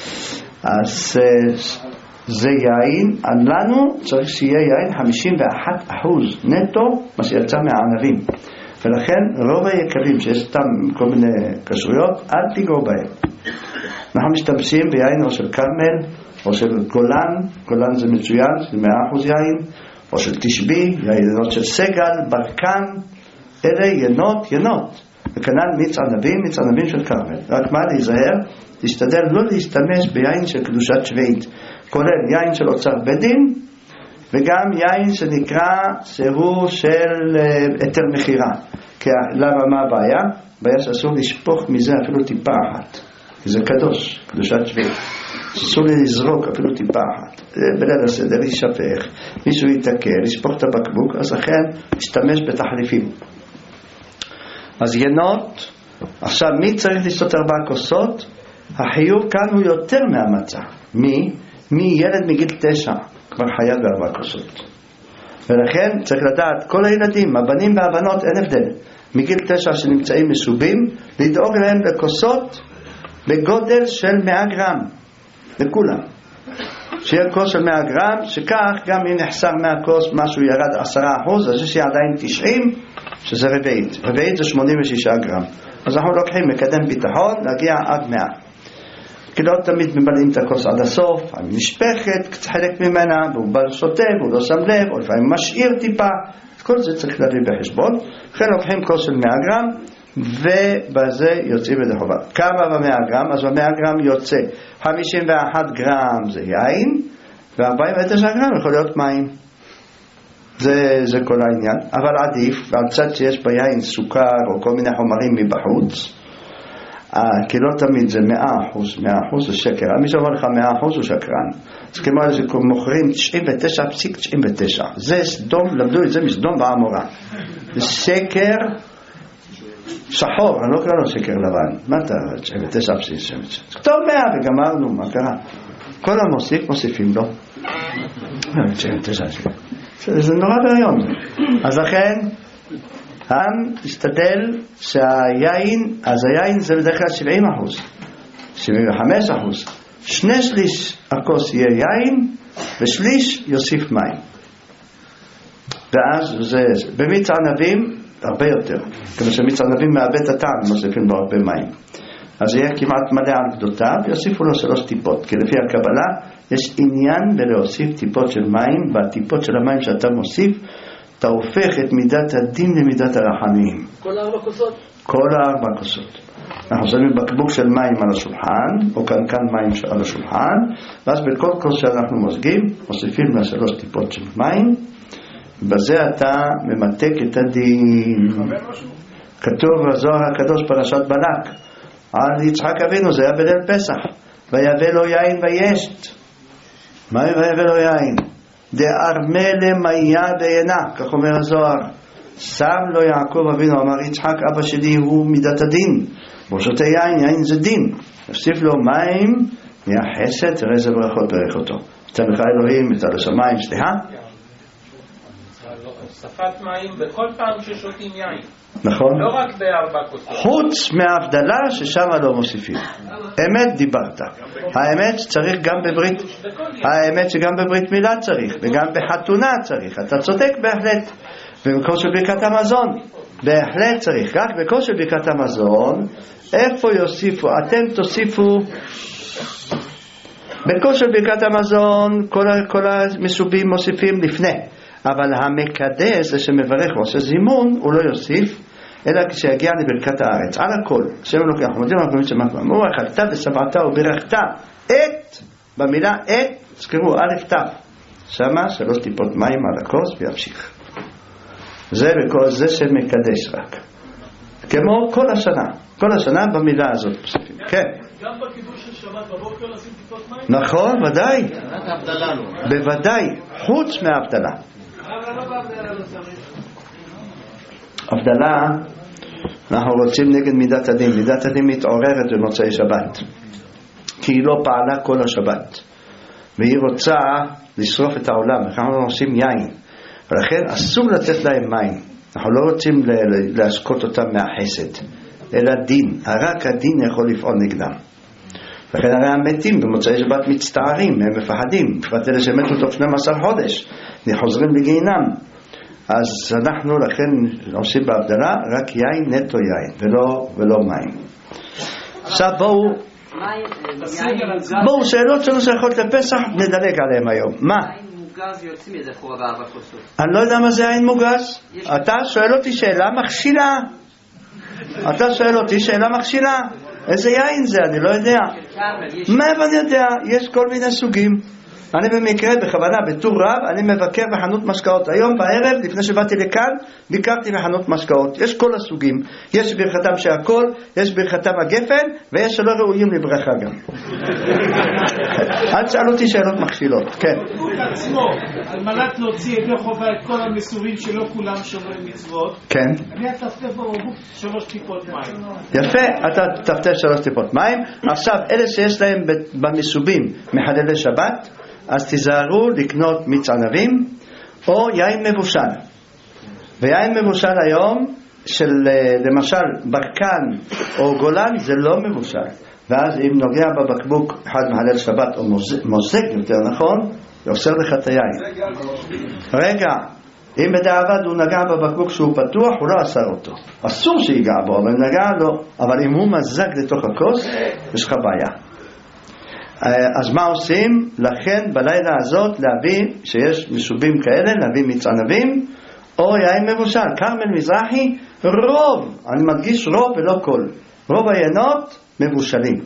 אז זה יין, לנו צריך שיהיה יין חמישים ואחד אחוז נטו מה שיצא מהענבים. ולכן רוב היקבים שיש סתם כל מיני כשרויות, אל תיגעו בהם. אנחנו משתמשים ביין או של קרמל או של גולן, גולן זה מצוין, זה מאה אחוז יין, או של תשבי, ינות של סגל, ברקן, אלה ינות, ינות. וכנ"ל מיץ ענבים, מיץ ענבים של קרמל. רק מה להיזהר? תשתדל לא להשתמש ביין של קדושת שביעית, כולל יין של אוצר בדין, וגם יין שנקרא שהוא של היתר מחירה. כי למה מה הבעיה? הבעיה שאסור לשפוך מזה אפילו טיפה אחת, כי זה קדוש, קדושת שביעית. אסור לי לזרוק אפילו טיפה אחת. בליל הסדר יישפך, מישהו יתקל, לשפוך את הבקבוק, אז לכן משתמש בתחליפים. אז ינות, עכשיו מי צריך לשתות ארבע כוסות? החיוב כאן הוא יותר מהמצה. מי? מי ילד מגיל תשע כבר חייב בארבע כוסות. ולכן צריך לדעת כל הילדים, הבנים והבנות אין הבדל, מגיל תשע שנמצאים מסובים, לדאוג להם לכוסות בגודל של מאה גרם לכולם, שיהיה כוס של מאה גרם, שכך גם אם נחסר מהכוס משהו ירד עשרה אחוז, אז יש עדיין תשעים, שזה רביעית. רביעית זה שמונים ושישה גרם. אז אנחנו לוקחים מקדם ביטחון להגיע עד מאה, כי לא תמיד מבלים את הכוס עד הסוף, נשפכת חלק ממנה והוא בא שותה והוא לא שם לב, או לפעמים משאיר טיפה. כל זה צריך להביא בחשבון. לכן לוקחים כוס של מאה גרם ובזה יוצאים את החובה. כמה במאה גרם? אז במאה גרם יוצא חמישים ואחד גרם זה יין, ו-ארבעים ותשע גרם יכול להיות מים. זה, זה כל העניין. אבל עדיף, על צד שיש ביין סוכר או כל מיני חומרים מבחוץ, כי לא תמיד זה מאה אחוז, מאה אחוז זה שקר. מי שאומר לך מאה אחוז הוא שקרן. אז כמו שמוכרים תשעים ותשע נקודה תשעים ותשע. זה סדום, למדו את זה מסדום ועמורה. זה שקר שחור, אני לא קרא לו שקר לבן. מה אתה, תשעים ותשע נקודה תשעים ותשע? כתוב מאה וגמרנו, מה קרה? כל המוסיף מוסיפים לו. תשעים ותשע, זה נורא בהיום. אז לכן, העם השתדל שהיין, אז היין זה בדרך כלל שבעים אחוז, שבעים וחמש אחוז. שני שליש הכוס יהיה יין, ושליש יוסיף מים. ואז זה, במיץ ענבים, הרבה יותר. כמו שמיץ ענבים מאבד את הטעם, מוסיפים לו הרבה מים. אז יהיה כמעט מלא על גדותיו, יוסיפו לו שלוש טיפות. כי לפי הקבלה, יש עניין בלהוסיף טיפות של מים, והטיפות של המים שאתה מוסיף, אתה הופך את מידת הדין למידת הרחמים. כל ארבע כוסות? כל ארבע כוסות. אנחנו שמים בקבוק של מים על השולחן, או קנקן מים על השולחן, ואז בכל כוס שאנחנו מוזגים, מוסיפים לה שלוש טיפות של מים, ובזה אתה ממתק את הדין. כתוב בזוהר הקדוש פרשת בלק, על יצחק אבינו, זה היה בליל פסח, ויבא לו יין וישת. מה ויבא לו יין? דארמלה מיה דיינה, כך אומר הזוהר. שם לו יעקב אבינו, אמר יצחק אבא שלי הוא מידת הדין, בוא שותה יין, יין זה דין. יוסיף לו מים מהחסד, תראה איזה ברכות ברך אותו. יצא לך אלוהים, יצא לשמיים, סליחה? הוספת מים בכל פעם ששותים יין. נכון. לא רק בארבע כוסות. חוץ מההבדלה ששם לא מוסיפים. אמת דיברת. האמת שצריך גם בברית, האמת שגם בברית מילה צריך, וגם בחתונה צריך. אתה צודק בהחלט. במקום של ברכת המזון, בהחלט צריך. רק במקום של ברכת המזון, איפה יוסיפו? אתם תוסיפו, במקום של ברכת המזון, כל, כל המסובים מוסיפים לפני. אבל המקדש, זה שמברך ועושה זימון, הוא לא יוסיף, אלא כשיגיע לברכת הארץ. על הכל, שם לוקח, אנחנו יודעים, אנחנו יודעים, אמרו, אכלת ושבעת וברכת את, במילה את, תזכרו, א' ת', שמה שלוש טיפות מים על הכוס וימשיך. זה וכל זה שמקדש רק. כמו כל השנה, כל השנה במילה הזאת מוסיפים. כן. גם בקידוש של שבת בבוקר לשים טיפות מים? נכון, ודאי. בוודאי, חוץ מההבדלה. הבדלה, אנחנו רוצים נגד מידת הדין. מידת הדין מתעוררת במוצאי שבת, כי היא לא פעלה כל השבת, והיא רוצה לשרוף את העולם. אנחנו עושים יין, ולכן אסור לתת להם מים. אנחנו לא רוצים להשקות אותם מהחסד, אלא דין. רק הדין יכול לפעול נגדם. לכן הרי המתים במוצאי שבת מצטערים, הם מפחדים, בפרט אלה שמתו תוך שנים עשר חודש, חוזרים לגיהינם. אז אנחנו לכן עושים בהבדלה רק יין, נטו יין, ולא, ולא מים. עכשיו בואו, בואו שאלות שלנו שייכות לפסח, נדלג עליהם היום. מה? מוגז יוצאים ידי חורה בארבע כוסות. אני לא יודע מה זה יין מוגז. אתה שואל אותי שאלה מכשילה. אתה שואל אותי שאלה מכשילה. איזה יין זה? אני לא יודע. מה אני יודע? יש כל מיני סוגים. אני במקרה, בכוונה, בתור רב, אני מבקר בחנות משקאות. היום בערב, לפני שבאתי לכאן, ביקרתי בחנות משקאות. יש כל הסוגים. יש ברכתם שהכל, יש ברכתם הגפן, ויש שלא ראויים לברכה גם. אל תשאל אותי שאלות מכשילות. כן. הוא עצמו, על מנת להוציא ידי חובה את כל המסורים שלא כולם שומרים מצוות. כן. אני אטפטף בבקבוק שלוש טיפות מים. יפה, אתה תטפטף שלוש טיפות מים. עכשיו, אלה שיש להם במסובים מחללי שבת, אז תיזהרו לקנות מיץ ענבים או יין מבושל. ויין מבושל היום של למשל ברקן או גולן זה לא מבושל, ואז אם נוגע בבקבוק אחד מחלל שבת או מוזג יותר נכון, יוסר לך את היין. רגע, אם בדיעבד הוא נגע בבקבוק שהוא פתוח, הוא לא אסר אותו, אסור שיגע בו, אבל נגע לו. אבל אם הוא מזג לתוך הכוס, יש לך בעיה. אז מה עושים? לכן בלילה הזאת להביא, שיש מסובים כאלה, להביא מיץ ענבים או יין מבושל. כרמל מזרחי, רוב, אני מדגיש רוב ולא כל, רוב היינות מבושלים.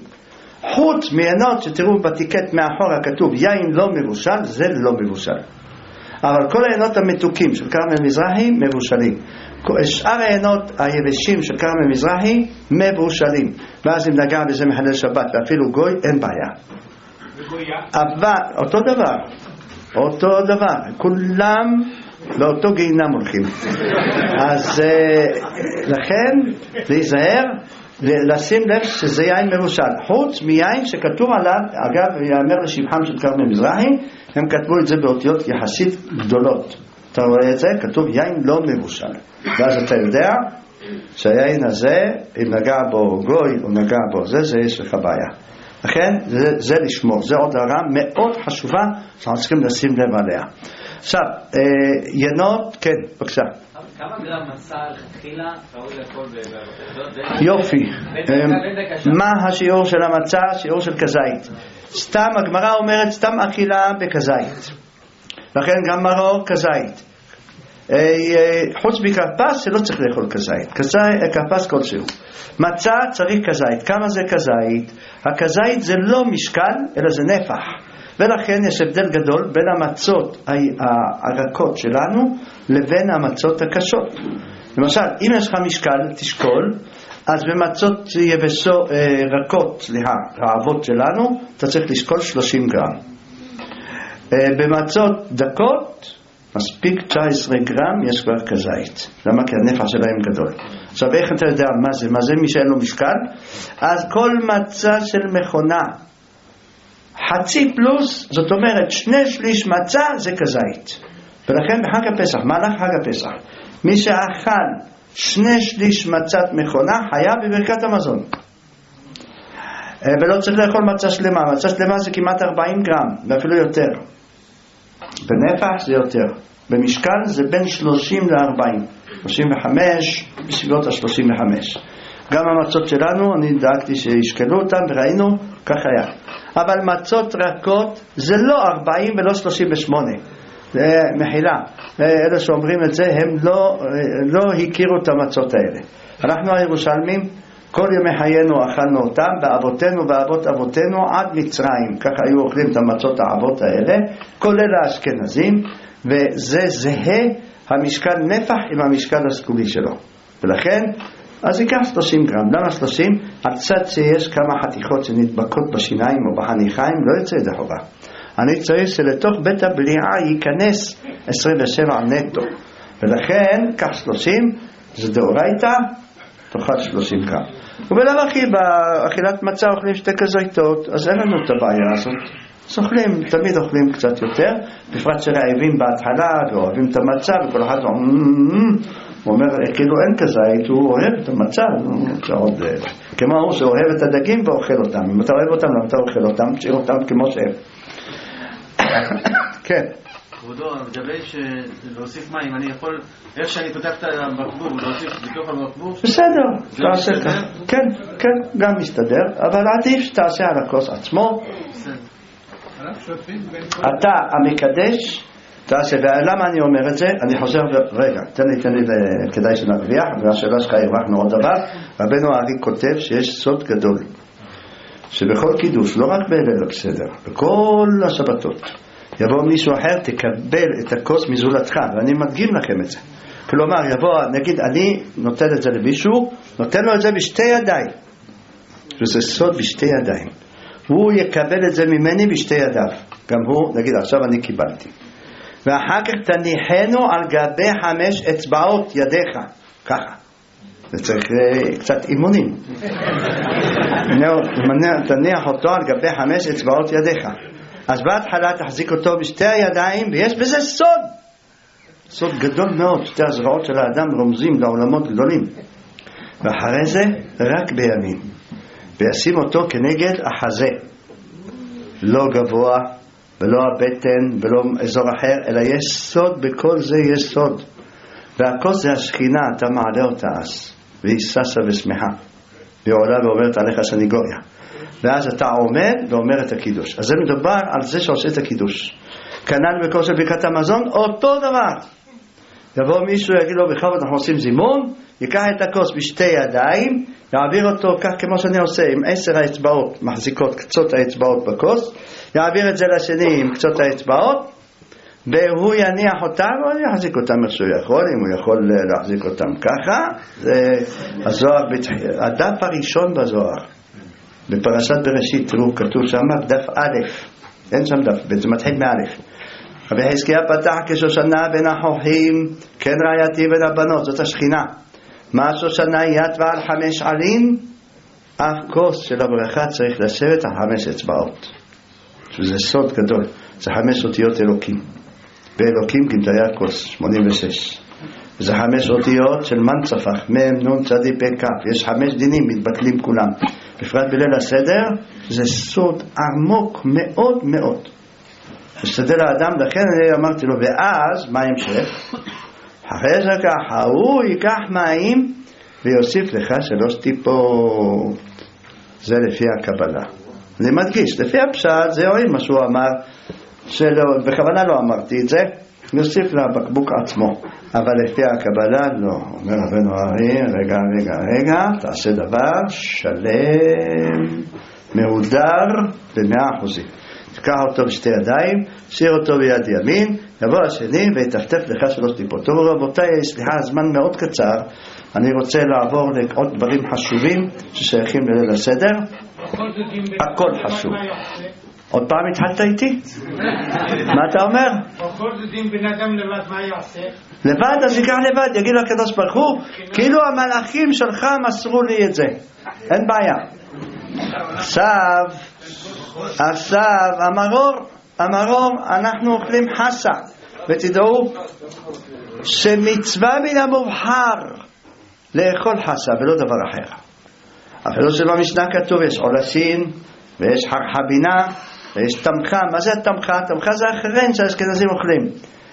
חוץ מיינות שתראו בטיקט מאחורה כתוב יין לא מבושל, זה לא מבושל. אבל כל העיינות המתוקים של כרמל מזרחי מבושלים. שאר העיינות היבשים של כרמל מזרחי מבושלים, ואז אם נגע בזה מחלל שבת ואפילו גוי אין בעיה. אבל אותו דבר, אותו דבר, כולם לאותו גיהינם הולכים. אז לכן להיזהר, לשים לב שזה יין מבושל, חוץ מיין שכתוב עליו, אגב יאמר לשבחם של כרמל מזרחי, הם כתבו את זה באותיות יחסית גדולות. אתה רואה את זה? כתוב יין לא מבושל, ואז אתה יודע שהיין הזה, אם נגע בו גוי או נגע בו זה, זה יש לך בעיה. לכן זה, זה לשמור, זה עוד הערה מאוד חשובה שאנחנו צריכים לשים לב עליה. עכשיו, אה, ינות, כן, בבקשה. כמה גרם מצה לכתחילה ראוי לאכול בבית? יופי. מה השיעור של המצה? שיעור של כזית. סתם הגמרא אומרת סתם אכילה בכזית, לכן גם מרור כזית. חוץ מכרפס שלא צריך לאכול כזית, כרפס כלשהו. מצה צריך כזית. כמה זה כזית? הכזית זה לא משקל אלא זה נפח, ולכן יש הבדל גדול בין המצות הרכות שלנו לבין המצות הקשות. למשל, אם יש לך משקל תשקול, אז במצות יבשו רכות, סליחה, רעבות שלנו אתה צריך לשקול שלושים גרם. במצות דקות מספיק תשע עשרה גרם, יש כבר כזית. למה? כי הנפח שלהם גדול. עכשיו איך אתה יודע מה זה? מה זה מי שאין לו משקל? אז כל מצה של מכונה חצי פלוס, זאת אומרת שני שליש מצה זה כזית. ולכן בחג הפסח, מהלך חג הפסח, מי שאכל שני שליש מצת מכונה חייב בברכת המזון, ולא צריך לאכול מצה שלמה. מצה שלמה זה כמעט ארבעים גרם ואפילו יותר, בנפח זה יותר, במשקל זה בין שלושים לארבעים, שלושים וחמש, בסביבות ה-שלושים וחמש. גם המצות שלנו אני דאגתי שישקלו אותם וראינו כך היה. אבל מצות רכות זה לא ארבעים ולא שלושים ושמונה, זה מחילה. אלה שאומרים את זה הם לא, לא הכירו את המצות האלה. אנחנו הירושלמים כל ימי חיינו אכלנו אותם, באבותינו ואבות אבותינו עד מצרים, ככה היו אוכלים את המצות האבות האלה, כולל האשכנזים, וזה זהה המשקל נפח עם המשקל הסגולי שלו. ולכן אז ייקח שלושים גרם. למה שלושים? על צד שיש כמה חתיכות שנדבקות בשיניים או בחניכיים לא יוצא ידי חובה. אני צריך שלתוך בית הבליעה ייכנס עשרים ושבע נטו, ולכן קח שלושים, זה דאורייתא, תאכל שלושים גרם. ובלב אחי באכילת מצה אוכלים שתי כזיתות, אז אין לנו את הבעיה הזאת. אז אוכלים, תמיד אוכלים קצת יותר, בפרט שרעבים בהתחלה ואוהבים את המצה, וכל אחד הוא אומר כאילו אין כזית, הוא אוהב את המצה, כמו הוא שאוהב את הדגים ואוכל אותם. אם אתה אוהב אותם, למה אתה אוכל אותם? תשאיר אותם כמו שהם. כן. כבודו, לגבי להוסיף מים, אני יכול, איך שאני פותח את הבקבוק, להוסיף בתוך הבקבוק? בסדר, תעשה כך. כן, כן, גם מסתדר, אבל עדיף שתעשה על הכוס עצמו. אתה המקדש תעשה. ולמה אני אומר את זה? אני חוזר, רגע, תן לי, תן לי, כדאי שנרוויח, והשאלה שלך הרווחנו עוד דבר. רבנו הארי כותב שיש סוד גדול, שבכל קידוש, לא רק בליל הסדר, בכל השבתות, יבוא מישהו אחר, תקבל את הכוס מזולתך, ואני מדגים לכם את זה. כלומר, יבוא, נגיד, אני נותן את זה למישהו, נותן לו את זה בשתי ידיים, וזה סוד בשתי ידיים. הוא יקבל את זה ממני בשתי ידיו, גם הוא, נגיד, עכשיו אני קיבלתי. ואחר כך תניחנו על גבי חמש אצבעות ידיך, ככה. זה צריך קצת אימונים. תניח אותו על גבי חמש אצבעות ידיך. אז בהתחלה תחזיק אותו בשתי הידיים, ויש בזה סוד. סוד גדול מאוד. שתי הזרועות של האדם רומזים לעולמות גדולים. ואחרי זה רק בימין. וישים אותו כנגד החזה. לא גבוה, ולא הבטן, ולא אזור אחר, אלא יש סוד, בכל זה יש סוד. והכוס זה השכינה, אתה מעלה אותה אז, והיא ששה ושמחה, והיא עולה ואומרת עליך סניגוריה, ואז אתה עומד ואומר את הקידוש. אז זה מדובר על זה שעושה את הקידוש. כנ"ל בכוס של ברכת המזון, אותו דבר. יבוא מישהו יגיד לו, בכבוד אנחנו עושים זימון, ייקח את הכוס בשתי ידיים, יעביר אותו כך כמו שאני עושה, עם עשר האצבעות מחזיקות קצות האצבעות בכוס, יעביר את זה לשני עם קצות האצבעות, והוא יניח אותם, או יחזיק אותם איך שהוא יכול, אם הוא יכול להחזיק אותם ככה. זה הזוהר, הדף הראשון בזוהר, בפרשת בראשית, תראו, כתוב שם דף א', אין שם דף, זה מתחיל מאלף. רבי חזקיה פתח כשושנה בין החוכים, כן רעייתי בין הבנות, זאת השכינה. מה שושנה יד ועל חמש עלים, אף כוס של הברכה צריך לשבת על חמש אצבעות. שזה סוד גדול, זה חמש אותיות אלוקים. באלוקים כמתאי הכוס, שמונים ושש. זה חמש אותיות של מנצפח, מם, נון, צדי, פה, כף. יש חמש דינים, מתבטלים כולם. בפרט בליל הסדר, זה סוד עמוק מאוד מאוד. משתדל האדם, לכן אני אמרתי לו, ואז, מה המשך? אחרי זה ככה, הוא ייקח מים ויוסיף לך שלוש טיפות. זה לפי הקבלה. אני מדגיש, לפי הפשט זה יועיל מה שהוא אמר, שלא, בכוונה לא אמרתי את זה, נוסיף לבקבוק עצמו, אבל לפי הקבלה לא. אומר רבנו ארי, רגע, רגע, רגע, תעשה דבר שלם, מהודר במאה אחוזים. תקח אותו בשתי ידיים, שיר אותו ביד ימין, יבוא השני ויטפטף לך שלוש טיפות. טוב רבותיי, סליחה, הזמן מאוד קצר, אני רוצה לעבור לעוד דברים חשובים ששייכים לליל הסדר. הכל חשוב. עוד פעם התחלת איתי? מה אתה אומר? כל דודים בן אדם לבד, מה יעשה? לבד, אז יקח לבד, יגיד לו הקדוש ברוך הוא, כאילו המלאכים שלך מסרו לי את זה. אין בעיה. עכשיו, עכשיו, המרור, המרור, אנחנו אוכלים חסה, ותדעו שמצווה מן המובחר לאכול חסה ולא דבר אחר. אפילו שבמשנה כתוב יש עולסין ויש חרחבינה ויש תמחה. מה זה התמחה? תמחה זה אחרין שהאשכנזים אוכלים,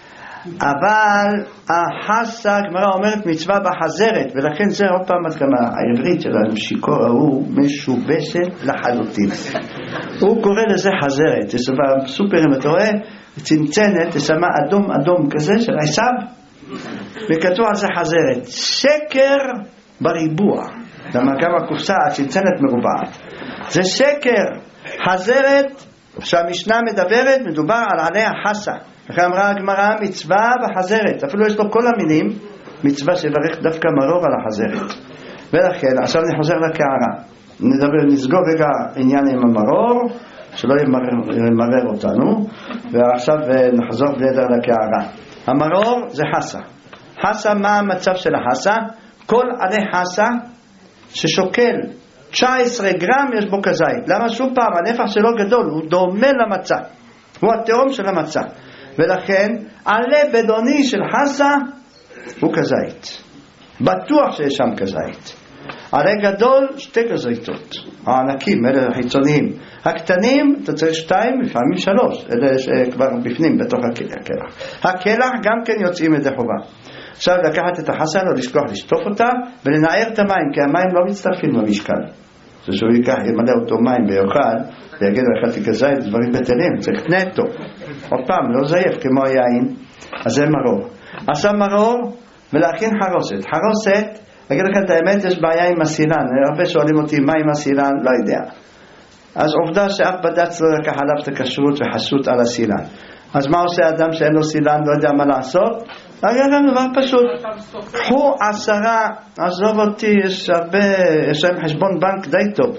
אבל החסה, הגמרא אומרת מצווה בחזרת, ולכן זה עוד פעם הדגמה. העברית של המשיקור ההוא משובשת לחלוטין. הוא קורא לזה חזרת. יש בסופרים אתה רואה צנצנת, תשמע אדום אדום כזה של עשיו, וכתוב על זה חזרת. שקר בריבוע, למה גם הקופסה הצנצנת מרובעת, זה שקר. חזרת שהמשנה מדברת, מדובר על עליה חסה. לכן אמרה הגמרא מצווה בחזרת, אפילו יש לו כל המינים, מצווה שברך דווקא מרור על החזרת. ולכן עכשיו אני חוזר לקערה, נדבר, נסגור רגע עניין עם המרור שלא ימרר, ימרר אותנו, ועכשיו נחזור בלדר לקערה. המרור זה חסה. חסה, מה המצב של החסה? כל עלי חסה ששוקל תשע עשרה גרם יש בו כזית. למה? שוב פעם, הנפח שלו גדול, הוא דומה למצה, הוא התאום של המצה, ולכן עלה בדוני של חסה הוא כזית, בטוח שיש שם כזית. עלה גדול שתי כזיתות, הענקים, אלה החיצוניים. הקטנים אתה צריך שתיים, לפעמים שלוש, אלה שכבר בפנים בתוך הקלח. הקלח גם כן יוצאים ידי חובה. עכשיו לקחת את החסה, לא לשכוח לשטוף אותה ולנער את המים, כי המים לא מצטרפים למשקל. זה שהוא ייקח, ימלא אותו מים ביוחד ויגיד לו אכלתי כזית, דברים בטלים, צריך נטו. עוד פעם, לא זייף כמו היין. אז זה מרור. עכשיו מרור ולהכין חרוסת. חרוסת, אגיד לכם את האמת, יש בעיה עם הסילן. הרבה שואלים אותי מה עם הסילן, לא יודע. אז עובדה שאף בד"ץ לא לקח עליו את הכשרות וחסות על הסילן. אז מה עושה אדם שאין לו סילן, לא יודע מה לעשות? אגיד לכם דבר פשוט, קחו עשרה, עזוב אותי, יש הרבה, יש להם חשבון בנק די טוב,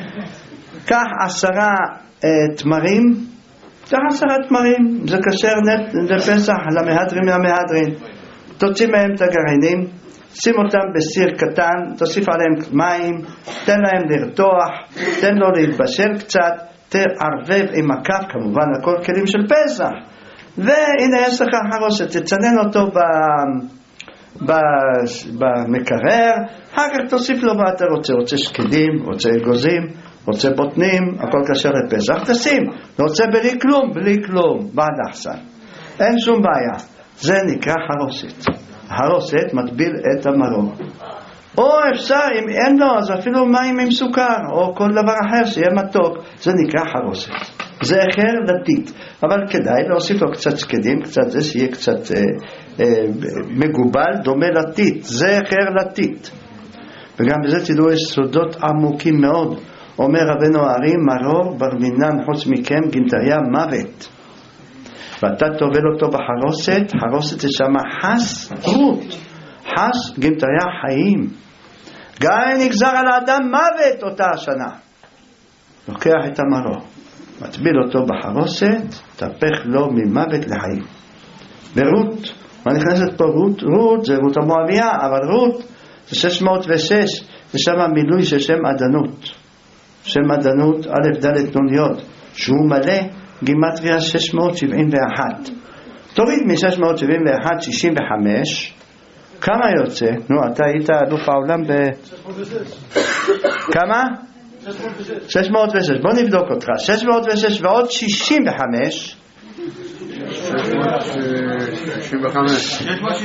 קח עשרה אה, תמרים, קח עשרה תמרים, זה כשר לפסח למהדרין מהמהדרין, תוציא מהם את הגרעינים, שים אותם בסיר קטן, תוסיף עליהם מים, תן להם לרתוח, תן לו להתבשל קצת, תערבב עם הכף, כמובן הכל כלים של פסח, והנה יש לך חרוסת, תצנן אותו ב... ב... במקרר, אחר כך תוסיף לו מה אתה רוצה, רוצה שקדים, רוצה אגוזים, רוצה בוטנים, הכל כשר לפסח, תשים, רוצה בלי כלום, בלי כלום, בעד אחסן, אין שום בעיה. זה נקרא חרוסת. חרוסת מטביל את המרור. או אפשר, אם אין לו, אז אפילו מים עם סוכר, או כל דבר אחר שיהיה מתוק, זה נקרא חרוסת. זה אחר לתית, אבל כדאי להוסיף לו קצת שקדים, קצת זה שיהיה קצת אה, אה, מגובל, דומה לתית, זה אחר לתית. וגם בזה תדעו, יש סודות עמוקים מאוד. אומר רבנו ארי, מרור בר מינן חוץ מכם גנטריה מוות. ואתה תובל אותו בחרוסת, חרוסת זה שמה חס רות, חס גמטריה חיים. גם אם נגזר על האדם מוות אותה השנה, לוקח את המרור, מטביל אותו בחרוסת, תהפך לו ממוות לחיים. ורות, מה נכנסת פה רות? רות זה רות המואביה, אבל רות זה שש מאות ושש, זה שם מילוי של שם עדנות. שם עדנות א' ד' נ' י', שהוא מלא גימטריה שש מאות שבעים ואחת. תוריד מ-שש מאות שבעים ואחת שישים וחמש, כמה יוצא? נו, אתה היית אלוף העולם ב... כמה? שש מאות ושש. בוא נבדוק אותך. שש מאות ושש ועוד שישים וחמש. שישים וחמש.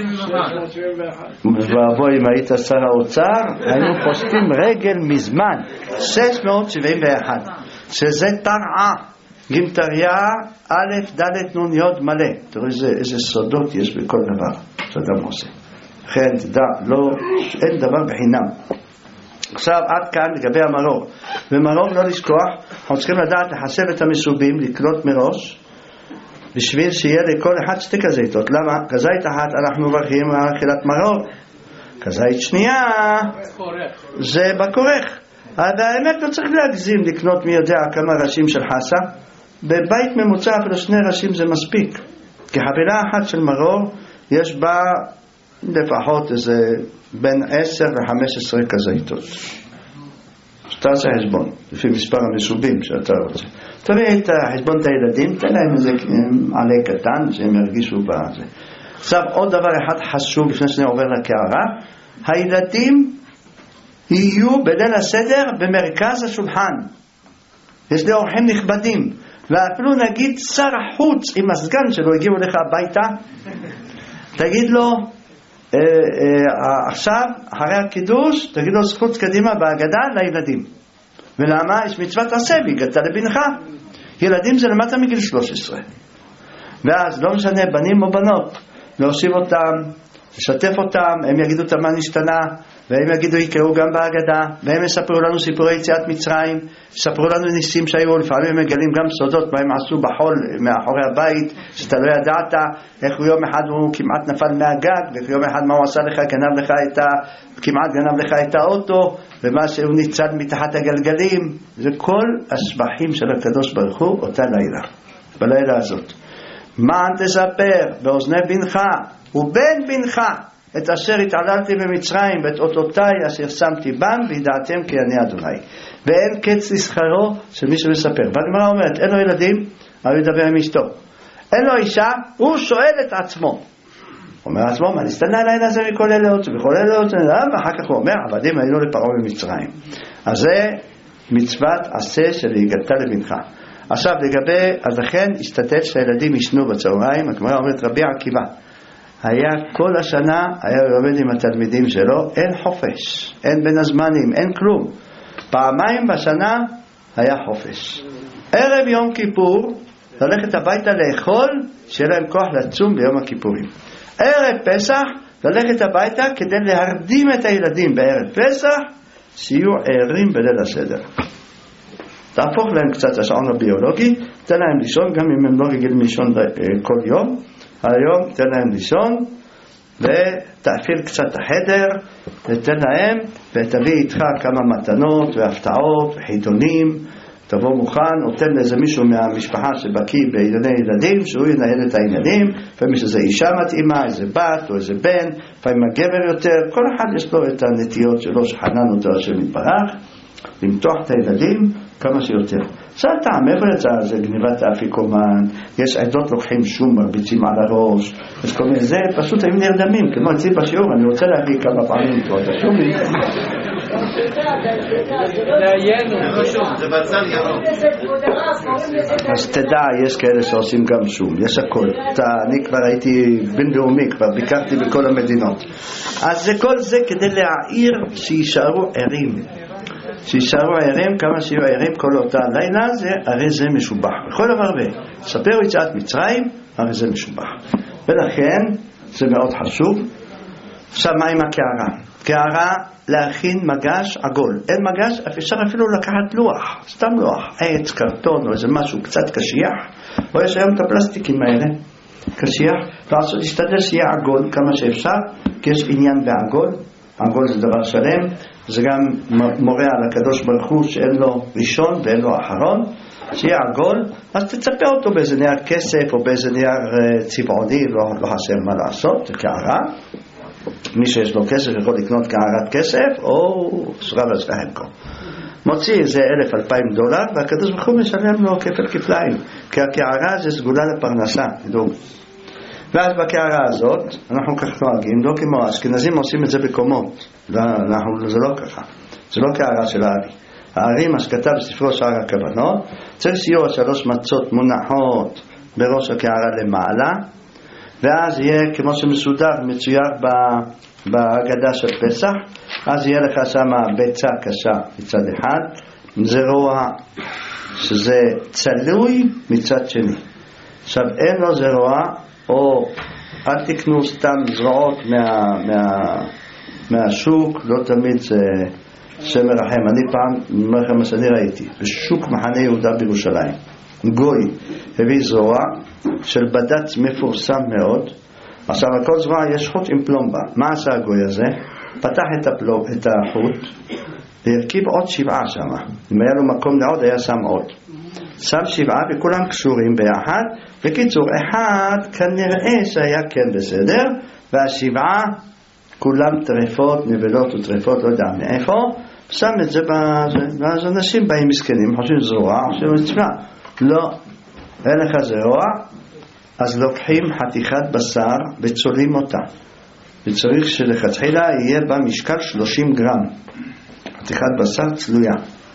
ובוא, אם היית שר האוצר, היינו פושטים רגל מזמן. שש מאות שבעים ואחת. שזה תרעה. גימטריה א' ד' נ' י' מלא. תראו איזה, איזה סודות יש בכל דבר שאדם עושה. לכן תדע, לא, אין דבר בחינם. עכשיו עד כאן לגבי המרור. ומרור לא לשכוח, אנחנו צריכים לדעת לחשב את המסובים, לקלוט מראש, בשביל שיהיה לכל אחד שתי כזיתות. למה? כזית אחת אנחנו מברכים על אכילת מרור, כזית שנייה זה בכורך. אבל האמת לא צריך להגזים לקנות מי יודע כמה ראשים של חסה. בבית ממוצע אפילו שני ראשים זה מספיק, כי חבילה אחת של מרור יש בה לפחות איזה בין עשר וחמש עשרה כזיתות. שתעשה חשבון לפי מספר המסובים שאתה רוצה. תביא את החשבון את הילדים, תן להם איזה עלי קטן שהם ירגישו בזה. עכשיו עוד דבר אחד חשוב לפני שאני עובר לקערה, הילדים יהיו בליל הסדר במרכז השולחן. יש לי אורחים נכבדים, ואפילו נגיד שר החוץ עם הסגן שלו הגיעו לך הביתה, תגיד לו אה, אה, עכשיו אחרי הקידוש תגיד לו זכות קדימה בהגדה לילדים. ולמה? יש מצוות עשה והגדת לבנך. ילדים זה למטה מגיל שלוש עשרה, ואז לא משנה בנים או בנות, להושיב אותם, לשתף אותם, הם יגידו את מה נשתנה, והם יגידו יקראו גם בהגדה, והם יספרו לנו סיפורי יציאת מצרים, יספרו לנו ניסים שהיו, לפעמים הם מגלים גם סודות מה הם עשו בחול מאחורי הבית שאתה לא ידעת, איך יום אחד הוא כמעט נפל מהגג, ויום אחד מה הוא עשה לך, גנב לך את ה... כמעט גנב לך את האוטו, ומה שהוא ניצל מתחת הגלגלים. זה כל השבחים של הקדוש ברוך הוא אותה לילה, בלילה הזאת. מה תספר באוזני בנך ובן בנך את אשר התעללתי במצרים ואת אותותיי אשר שמתי בם, וידעתם כי אני אדוני. ואין קץ לשכרו של מי שמספר. והגמרא אומרת, אין לו ילדים, אבל הוא ידבר עם אשתו. אין לו אישה, הוא שואל את עצמו. הוא אומר לעצמו, מה נסתנה הלילה הזה מכל אלות ובכל אלות, ואחר כך הוא אומר, עבדים היינו לפרעה במצרים. אז זה מצוות עשה של והגדת לבנך. עכשיו לגבי, אז לכן השתתף שהילדים ישנו בצהריים. הגמרא אומרת, רבי עקיבא היה כל השנה, היה לומד עם התלמידים שלו, אין חופש, אין בין הזמנים, אין כלום. פעמיים בשנה היה חופש. ערב יום כיפור, ללכת הביתה לאכול, שיהיה להם כוח לצום ביום הכיפורים. ערב פסח, ללכת הביתה כדי להרדים את הילדים בערב פסח, שיהיו ערים בליל הסדר. תהפוך להם קצת השעון הביולוגי, תן להם לישון, גם אם הם לא רגילים לישון כל יום, היום תן להם לישון, ותאפיל קצת החדר, ותן להם, ותביא איתך כמה מתנות והפתעות וחידונים, תבוא מוכן, או תן לאיזה מישהו מהמשפחה שבקיא בענייני ילדים, שהוא ינהל את העניינים, לפעמים שזה אישה מתאימה, איזה בת או איזה בן, לפעמים הגבר יותר, כל אחד יש לו את הנטיות שלו שחנן אותו השם יתברך, למתוח את הילדים כמה שיותר. זה הטעם, מעבר לזה זה גניבת האפיקומן, יש עדות לוקחים שום, מרביצים על הראש, יש כל מיני, זה פשוט הם נרדמים, כמו אצלי בשיעור, אני רוצה להביא כמה פעמים פה את השום. זה בצל ירוק. אז תדע, יש כאלה שעושים גם שום, יש הכל. אני כבר הייתי בינלאומי, כבר ביקרתי בכל המדינות. אז זה כל זה כדי להעיר שישארו ערים. שישארו ערים, כמה שיהיו ערים כל אותה לילה, זה הרי זה משובח. בכל דבר ב, ספר יציאת מצרים, הרי זה משובח. ולכן זה מאוד חשוב. עכשיו מה עם הקערה? קערה להכין מגש עגול. אין מגש, אפשר אפילו לקחת לוח, סתם לוח, עץ, קרטון או איזה משהו קצת קשיח, או יש היום את הפלסטיקים האלה, קשיח, לעשות, להשתדל שיהיה עגול כמה שאפשר, כי יש עניין בעגול, עגול זה דבר שלם, זה גם מורה על הקדוש ברוך הוא שאין לו ראשון ואין לו אחרון, שיהיה עגול, אז תצפה אותו באיזה נייר כסף או באיזה נייר צבעוני, לא, לא חסר מה לעשות, זה קערה, מי שיש לו כסף יכול לקנות קערת כסף או שרב אצלהם כה. מוציא איזה אלף אלפיים דולר והקדוש ברוך הוא משלם לו כפל כפליים, כי הקערה זה סגולה לפרנסה, תדעו. ואז בקערה הזאת אנחנו כך נוהגים, לא כמו האשכנזים עושים את זה בקומות, לא, אנחנו, זה לא ככה, זה לא קערה של הארי. הארי, מה שכתב בספרו שער הכוונות, צריך שיהיו שלוש מצות מונחות בראש הקערה למעלה, ואז יהיה כמו שמסודר, מצויר בהגדה של פסח, אז יהיה לך שם ביצה קשה מצד אחד, זרוע שזה צלוי מצד שני. עכשיו אין לו זרוע, או אל תקנו סתם זרועות מה, מה, מהשוק, לא תמיד זה שם מרחם. אני פעם, אומר לכם מה שאני ראיתי, בשוק מחנה יהודה בירושלים, גוי הביא זרוע של בד"ץ מפורסם מאוד. עכשיו על כל זרוע יש חוט עם פלומבה. מה עשה הגוי הזה? פתח את, הפלום, את החוט והרכיב עוד שבעה שם. אם היה לו מקום לעוד היה שם עוד, שם שבעה וכולם קשורים ביחד. בקיצור, אחד כנראה שהיה כן בסדר, והשבעה כולם טרפות, נבלות וטרפות, לא יודע מאיפה, שם את זה בזה. ואז אנשים באים מסכנים, חושבים זרוע, חושבים תשמע, לא, אין לך זרוע, אז לוקחים חתיכת בשר וצולים אותה, וצריך שלכתחילה יהיה בה משקל שלושים גרם, חתיכת בשר צלויה,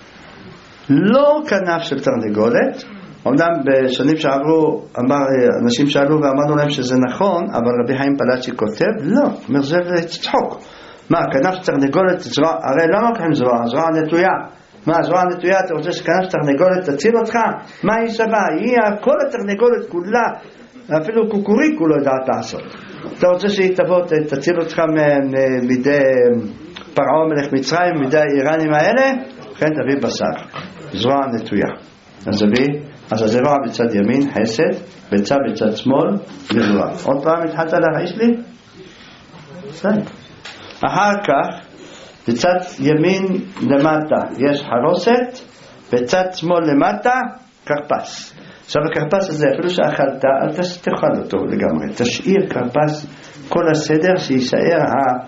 לא כנף של תרנגולת. אמנם בשנים שעברו אמר, אנשים שאלו ואמרנו להם שזה נכון, אבל רבי חיים פלאצ'י כותב לא, אומר זה צחוק. מה, כנף של תרנגולת זרוע, הרי לא לוקחים זרוע, זרוע נטויה. מה, זרוע נטויה, אתה רוצה שכנף של תרנגולת תציל אותך? מה היא שווה? היא כל התרנגולת כולה, אפילו קוקוריקו לא יודעת לעשות. אתה רוצה שהיא תבוא תציל אותך מידי פרעה מלך מצרים, מידי האיראנים האלה? כן, תביא בשר, זרוע נטויה. אז תביא, אז הזרוע בצד ימין חסד, ביצה בצד שמאל גבורה. עוד פעם התחלת להרעיש לי? בסדר. אחר כך בצד ימין למטה יש חרוסת, בצד שמאל למטה קרפס. עכשיו הקרפס הזה אפילו שאכלת אל תאכל אותו לגמרי, תשאיר קרפס כל הסדר, שישאר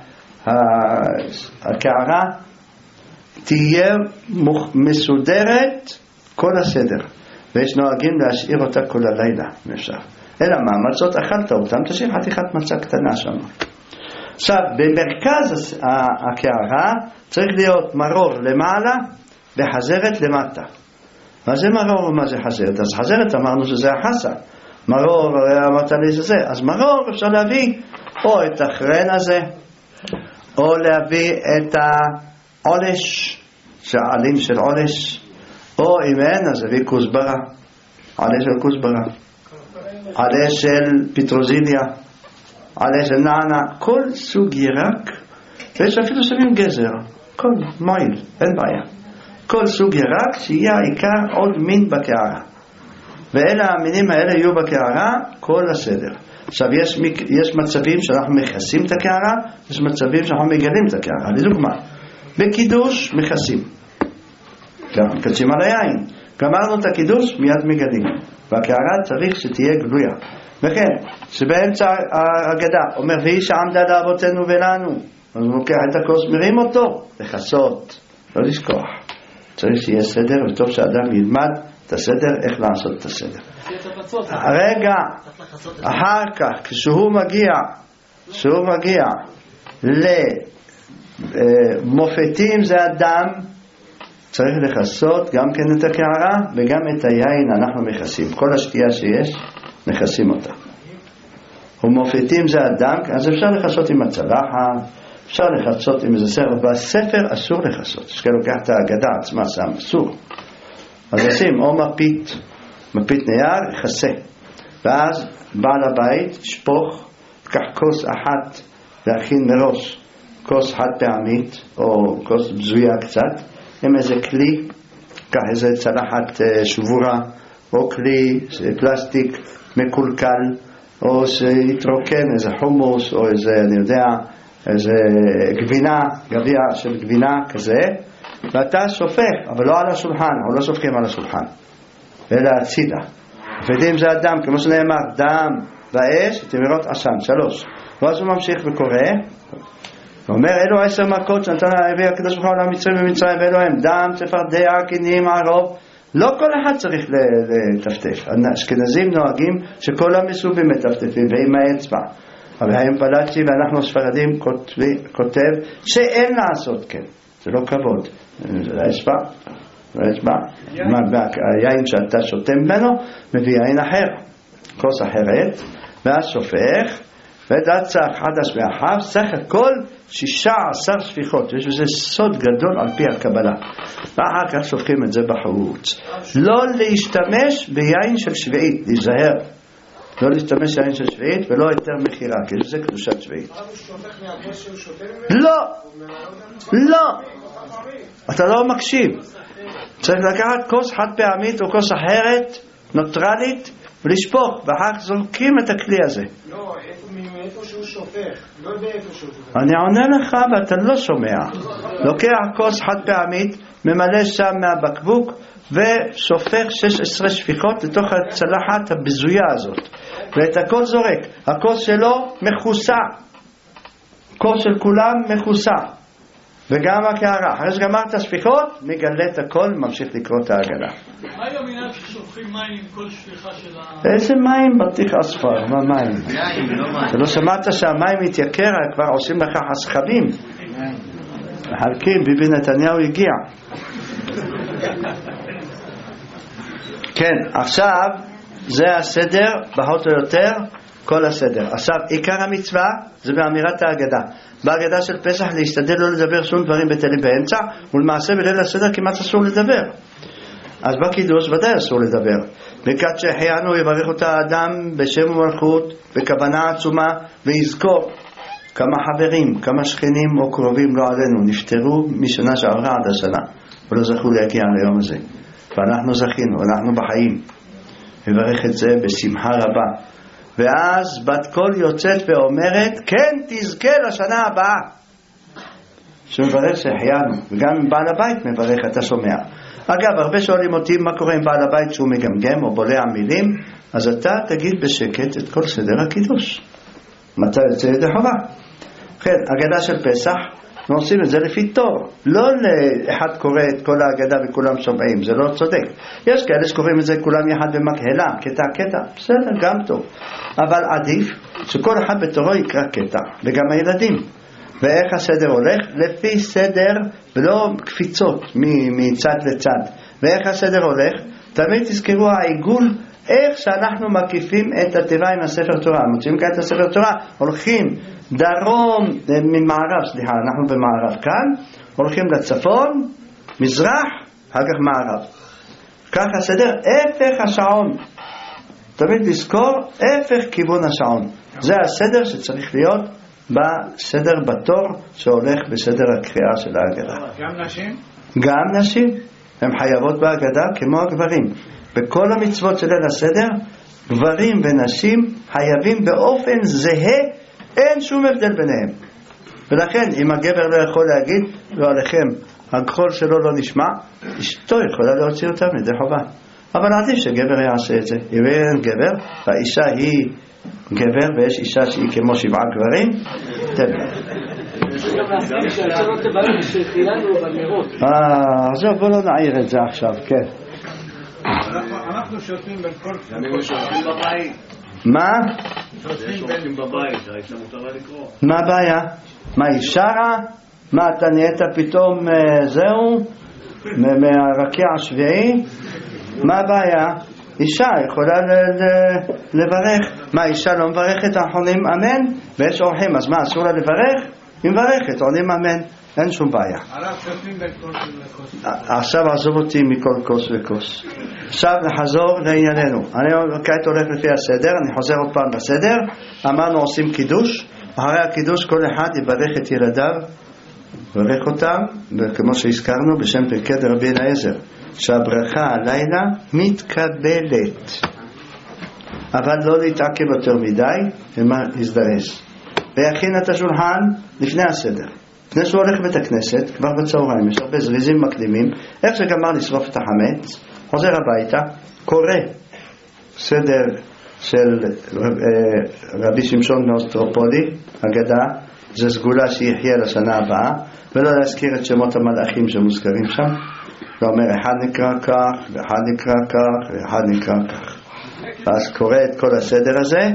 הקערה תהיה מסודרת כל הסדר, ויש נוהגים להשאיר אותה כל הלילה אפשר. אלא מה, מצות אכלת אותם, תשאיר חתיכת מצה קטנה שם. עכשיו במרכז הקערה צריך להיות מרור למעלה וחזרת למטה. מה זה מרור ומה זה חזרת? אז חזרת אמרנו שזה החסה, מרור אמרת לי שזה, אז מרור אפשר להביא או את החרן הזה, או להביא את העולש, שעלים של עולש, או אם אין אז להביא כוסברה, עלה של כוסברה, עלה של פטרוזיליה, עלה של נענה, כל סוג ירק, ויש אפילו שמים גזר, כל מועיל, אין בעיה, כל סוג ירק שיהיה העיקר עוד מין בקערה, ואלה המינים האלה יהיו בקערה כל הסדר. עכשיו יש, יש מצבים שאנחנו מכסים את הקערה, יש מצבים שאנחנו מגלים את הקערה. לדוגמה, בקידוש מכסים, גם מקדשים על היין, גמרנו את הקידוש מיד מגלים, והקערה צריך שתהיה גלויה. וכן, שבאמצע ההגדה אומר והיא שעמדה לאבותינו ולנו, אז הוא לוקח את הכוס, מרים אותו לכסות, לא לשכוח, צריך שיהיה סדר, וטוב שאדם ילמד את הסדר, איך לעשות את הסדר. רגע, אחר כך כשהוא מגיע כשהוא מגיע למופתים, זה אדם צריך לכסות גם כן את הקערה וגם את היין. אנחנו מכסים כל השתייה שיש, מכסים אותה. ומופתים זה אדם, אז אפשר לכסות עם הצלחת, אפשר לכסות עם איזה ספר, בספר אסור לכסות, יש כאלה לוקח את ההגדה עצמה שם, אסור. אז עושים או מפית, מפית נייר, יחסה, ואז בעל הבית שפוך, קח כוס אחת להכין מראש כוס חד פעמית או כוס בזויה קצת, עם איזה כלי, כך איזה צלחת שבורה, או כלי פלסטיק מקולקל, או שיתרוקן איזה חומוס, או איזה, אני יודע, איזה גבינה, גביע של גבינה כזה, ואתה שופך, אבל לא על השולחן, או לא שופכים על השולחן, אלא הצידה. ופתאום זה הדם, כמו שנאמר, דם ואש, תמירות עשן, שלוש. ואז הוא ממשיך וקורא, הוא אומר, אלו עשר מכות שנתן הביא הקדוש ברוך הוא לעם מצרים ומצרים, ואלו הם דם, צפרדע, קינים, ערוב. לא כל אחד צריך לטפטף. האשכנזים נוהגים שכל המסובים מטפטפים, ועם האצבע. אבל היום פלאצ'י ואנחנו הספרדים כותב שאין לעשות כן. זה לא כבוד. זה האצבע. האצבע. היין שאתה שותה ממנו, מביא יין אחר. כוס אחרת. ואז שופך. ודצח חדש מאחר, סך הכל שישה עשר שפיכות. יש בזה סוד גדול על פי הקבלה. ואחר כך שופכים את זה בחוץ. לא להשתמש ביין של שביעית, להיזהר. לא להשתמש ביין של שביעית ולא יותר מחירה, כי זה קדושת שביעית. לא, לא. אתה לא מקשיב. צריך לקחת כוס חד פעמית או כוס אחרת, נוטרלית, ולשפוך, ואחר כך זורקים את הכלי הזה. לא, איפה שהוא שופך, לא יודע איפה שהוא שופך. אני עונה לך ואתה לא שומע. לוקח כוס חד פעמית, ממלא שם מהבקבוק, ושופך שש עשרה שפיכות לתוך הצלחת הבזויה הזאת. ואת הכל זורק. הכוס שלו מכוסה. כוס של כולם מכוסה. וגם הקערה. אחרי שגמרת השפיכות, מגלה את הכל, ממשיך לקרוא את ההגדה. מה עם המנהג ששופכים מים עם כל שפיכה של ה... איזה מים בטיח אספר? מה מים? אתה לא שמעת שהמים מתייקר, כבר עושים לך חסכבים. מחלקים, ביבי נתניהו הגיע. כן, עכשיו זה הסדר, פחות או יותר, כל הסדר. עכשיו, עיקר המצווה זה באמירת ההגדה. בהגדה של פסח להשתדל לא לדבר שום דברים בטלים באמצע, ולמעשה בליל הסדר כמעט אסור לדבר. אז בקידוש ודאי אסור לדבר. בקד שהחיינו יברך אותה האדם בשם ומלכות, בכוונה עצומה, ויזכור כמה חברים, כמה שכנים או קרובים לא עלינו, נפטרו משנה שעברה עד השנה, ולא זכו להגיע ליום הזה. ואנחנו זכינו, אנחנו בחיים. יברך את זה בשמחה רבה. ואז בת קול יוצאת ואומרת, כן תזכה לשנה הבאה. שמברך שהחיינו, וגם עם בעל הבית מברך, אתה שומע. אגב, הרבה שואלים אותי מה קורה עם בעל הבית שהוא מגמגם או בולע מילים, אז אתה תגיד בשקט את כל סדר הקידוש. מתי יוצא ידי חובה? כן, הגדה של פסח, ועושים את זה לפי תור. לא לאחד קורא את כל ההגדה וכולם שומעים, זה לא צודק. יש כאלה שקוראים את זה כולם יחד במקהלה, קטע קטע, בסדר, גם טוב. אבל עדיף שכל אחד בתורו יקרא קטע, וגם הילדים. ואיך הסדר הולך? לפי סדר, ולא קפיצות מצד לצד. ואיך הסדר הולך? תמיד תזכרו העיגול, איך שאנחנו מקיפים את התיבה עם הספר תורה. מוצאים כאן את הספר תורה, הולכים דרום, ממערב, סליחה, אנחנו במערב כאן, הולכים לצפון, מזרח, אחר כך מערב. כך הסדר, הפך השעון. תמיד לזכור, הפך כיוון השעון. זה הסדר שצריך להיות בסדר בתור שהולך בסדר הקריאה של ההגדה. גם נשים? גם נשים. הן חייבות בהגדה כמו הגברים. בכל המצוות של ליל הסדר, גברים ונשים חייבים באופן זהה, אין שום הבדל ביניהם. ולכן, אם הגבר לא יכול להגיד, לא עליכם, הקול שלו לא נשמע, אשתו יכולה להוציא אותה מדי חובה. אבל עדיף שגבר יעשה את זה. אם אין גבר, והאישה היא גבר, ויש אישה שהיא כמו שבעה גברים, תברך. אה, עכשיו בוא לא נעיר את זה עכשיו, כן. אנחנו שותים בכל... אנחנו שותים בבית. מה? שותים בבית, האישה מותר לה לקרוא. מה הבעיה? מה היא שרה? מה אתה נהיית פתאום זהו? מהרקיע השביעי? מה הבעיה? אישה יכולה לברך. מה, אישה לא מברכת? אנחנו עונים אמן? ויש אורחים, אז מה, אסור לה לברך? היא מברכת, עונים אמן. אין שום בעיה. עכשיו עזוב אותי מכל כוס וכוס. עכשיו נחזור לענייננו. אני כעת הולך לפי הסדר, אני חוזר עוד פעם בסדר. אמרנו עושים קידוש, אחרי הקידוש כל אחד יברך את ילדיו, יברך אותם, וכמו שהזכרנו בשם פרקי דרבי אליעזר, שהברכה הלילה מתקבלת, אבל לא להתעכב יותר מדי, ומה להזדרז. ויכין את השולחן לפני הסדר, לפני שהוא הולך בית הכנסת, כבר בצהריים, יש הרבה זריזים מקדימים, איך שגמר לשרוף את החמץ, חוזר הביתה, קורא סדר של רבי שמשון מאוסטרופולי, אגדה, זה סגולה שיחיה לשנה הבאה, ולא להזכיר את שמות המלאכים שמוזכרים שם, ואומר אחד נקרא כך, ואחד נקרא כך, ואחד נקרא כך. אז קורא את כל הסדר הזה,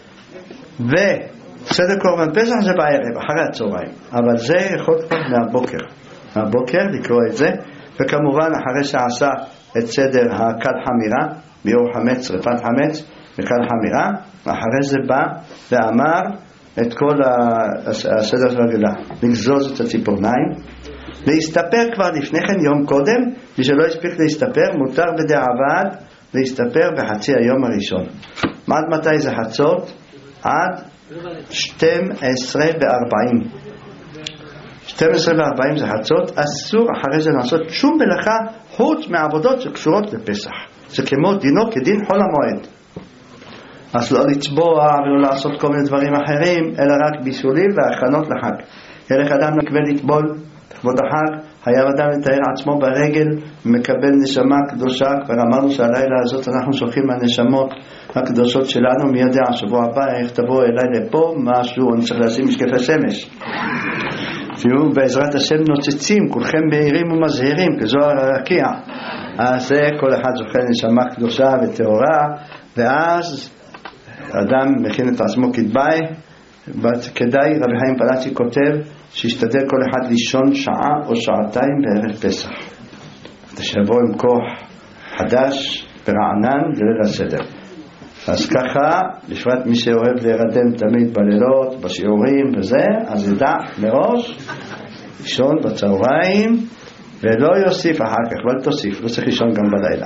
וסדר קורבן פסח זה בערב, אחרי הצהריים, אבל זה יכול כבר מהבוקר, מהבוקר לקרוא את זה, וכמובן אחרי שעשה את סדר הקל חמירה, ביור חמץ, שריפת חמץ, וקל חמירה, אחרי זה בא ואמר את כל הסדר של הגלה, לגזוז את הציפורניים, להסתפר כבר לפני כן יום קודם, ושלא הספיק להסתפר, מותר בדיעבד להסתפר בחצי היום הראשון. עד מתי זה חצות? עד שתים עשרה וארבעים. שתים עשרה וארבעים זה חצות, אסור אחרי זה לעשות שום מלאכה חוץ מהעבודות שקשורות לפסח. זה כמו דינו כדין חול המועד. אז לא לצבוע ולא לעשות כל מיני דברים אחרים, אלא רק בישולים והכנות לחג. ילך אדם מקבל לטבול לכבוד החג, חייב אדם לתאר עצמו ברגל ומקבל נשמה קדושה. כבר אמרנו שהלילה הזאת אנחנו שולחים מהנשמות הקדושות שלנו, מי יודע השבוע הבא איך תבוא אליי לפה משהו, אני צריך לשים משקפי שמש, תהיו בעזרת השם נוצצים, כולכם בהירים ומזהירים כזוהר הרקיע. אז כל אחד זוכה נשמה קדושה וטהורה, ואז אדם מכין את עצמו כדאי. כדאי, רבי חיים פלאצ'י כותב שישתדל כל אחד לישון שעה או שעתיים בערב פסח, תשבו עם כוח חדש ורענן לליל הסדר. אז ככה, בפרט מי שאוהב להירדם תמיד בלילות, בשיעורים וזה, אז ידע מראש לישון בצהריים, ולא יוסיף אחר כך, לא תוסיף, לא צריך לישון גם בלילה.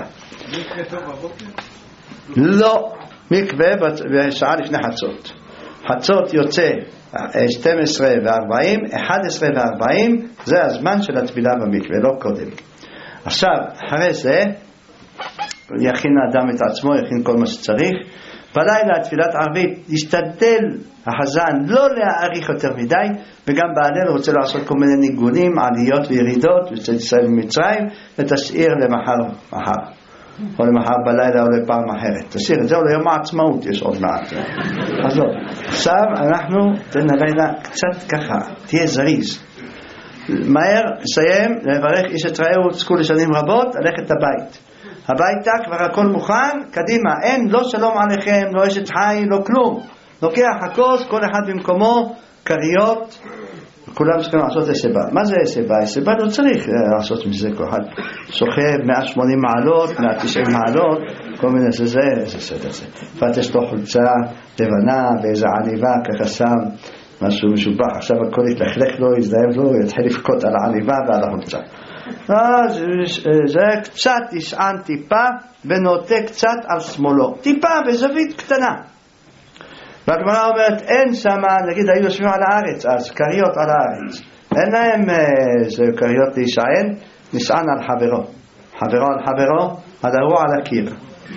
לא, מקווה בשעה לפני חצות. חצות יוצא שתים עשרה וארבעים, אחת עשרה וארבעים, זה הזמן של התפילה במקווה, לא קודם. עכשיו, אחרי זה יכין האדם את עצמו, יכין כל מה שצריך. בלילה תפילת ערבית, ישתדל החזן לא להאריך יותר מדי, וגם בהלל רוצה לעשות כל מיני ניגונים, עליות וירידות בצד ישראל ממצרים, ותשאיר למחר מחר, או למחר בלילה או לפעם אחרת. תשאיר את זה, או ליום העצמאות יש עוד מעט. אז לא. עכשיו אנחנו תן הלילה קצת ככה, תהיה זריז. מהר, סיים, לברך איש את רעהו, צקו לשנים רבות, ללכת לבית. הביתה כבר הכל מוכן, קדימה, אין, לא שלום עליכם, לא אשת חי, לא כלום. לוקח הכוס, כל אחד במקומו, קריות, כולם צריכים לעשות אסבה. מה זה אסבה? אסבה לא צריך לעשות מזה כל אחד. שוכב מאה ושמונים מעלות, מאה ותשעים מעלות, כל מיני זה זה, זה סדר זה. פת יש לו חולצה לבנה ואיזה עניבה, ככה שם משהו משובח, עכשיו הכל יתלכלך לו, יזדהם לו, יתחיל לבכות על העניבה ועל החולצה. אז זה קצת ישען טיפה ונוטה קצת על שמאלו, טיפה בזווית קטנה. והגמרא אומרת אין שמה, נגיד היו יושבים על הארץ אז, קריות על הארץ, אין להם זה קריות להישען, נשען על חברו, חברו על חברו, הדרו על הקיר,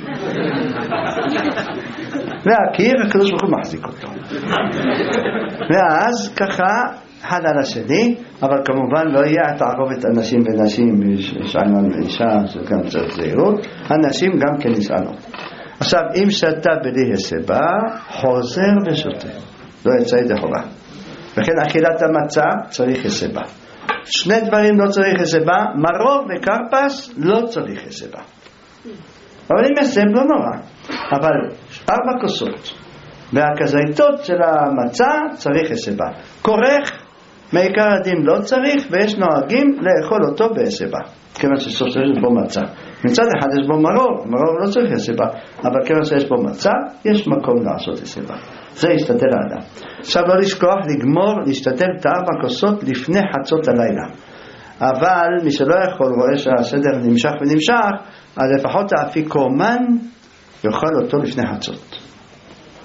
והקיר הקדוש ברוך הוא מחזיק אותו, ואז ככה אחד על השני, אבל כמובן לא יהיה תערובת אנשים ונשים, ישען על אישה, זה גם צריך זהירות, הנשים גם כן נשענות. עכשיו, אם שתה בלי הסבה, חוזר ושותה, לא יצא ידי חובה. וכן אכילת המצה צריך הסבה. שני דברים לא צריך הסבה, מרור וקרפס לא צריך הסבה. אבל אם הסב לא נורא. אבל ארבע כוסות והכזיתות של המצה צריך הסבה. כורך מעיקר הדין לא צריך, ויש נוהגים לאכול אותו בהסבה. כיוון שסוף יש בו מצה. מצד אחד יש בו מרור, מרור לא צריך הסבה, אבל כיוון שיש בו מצה, יש מקום לעשות הסבה. זה ישתדל האדם. עכשיו לא לשכוח לגמור, להשתדל את ארבע כוסות לפני חצות הלילה. אבל מי שלא יכול, רואה שהסדר נמשך ונמשך, אז לפחות האפיקורמן יאכל אותו לפני חצות.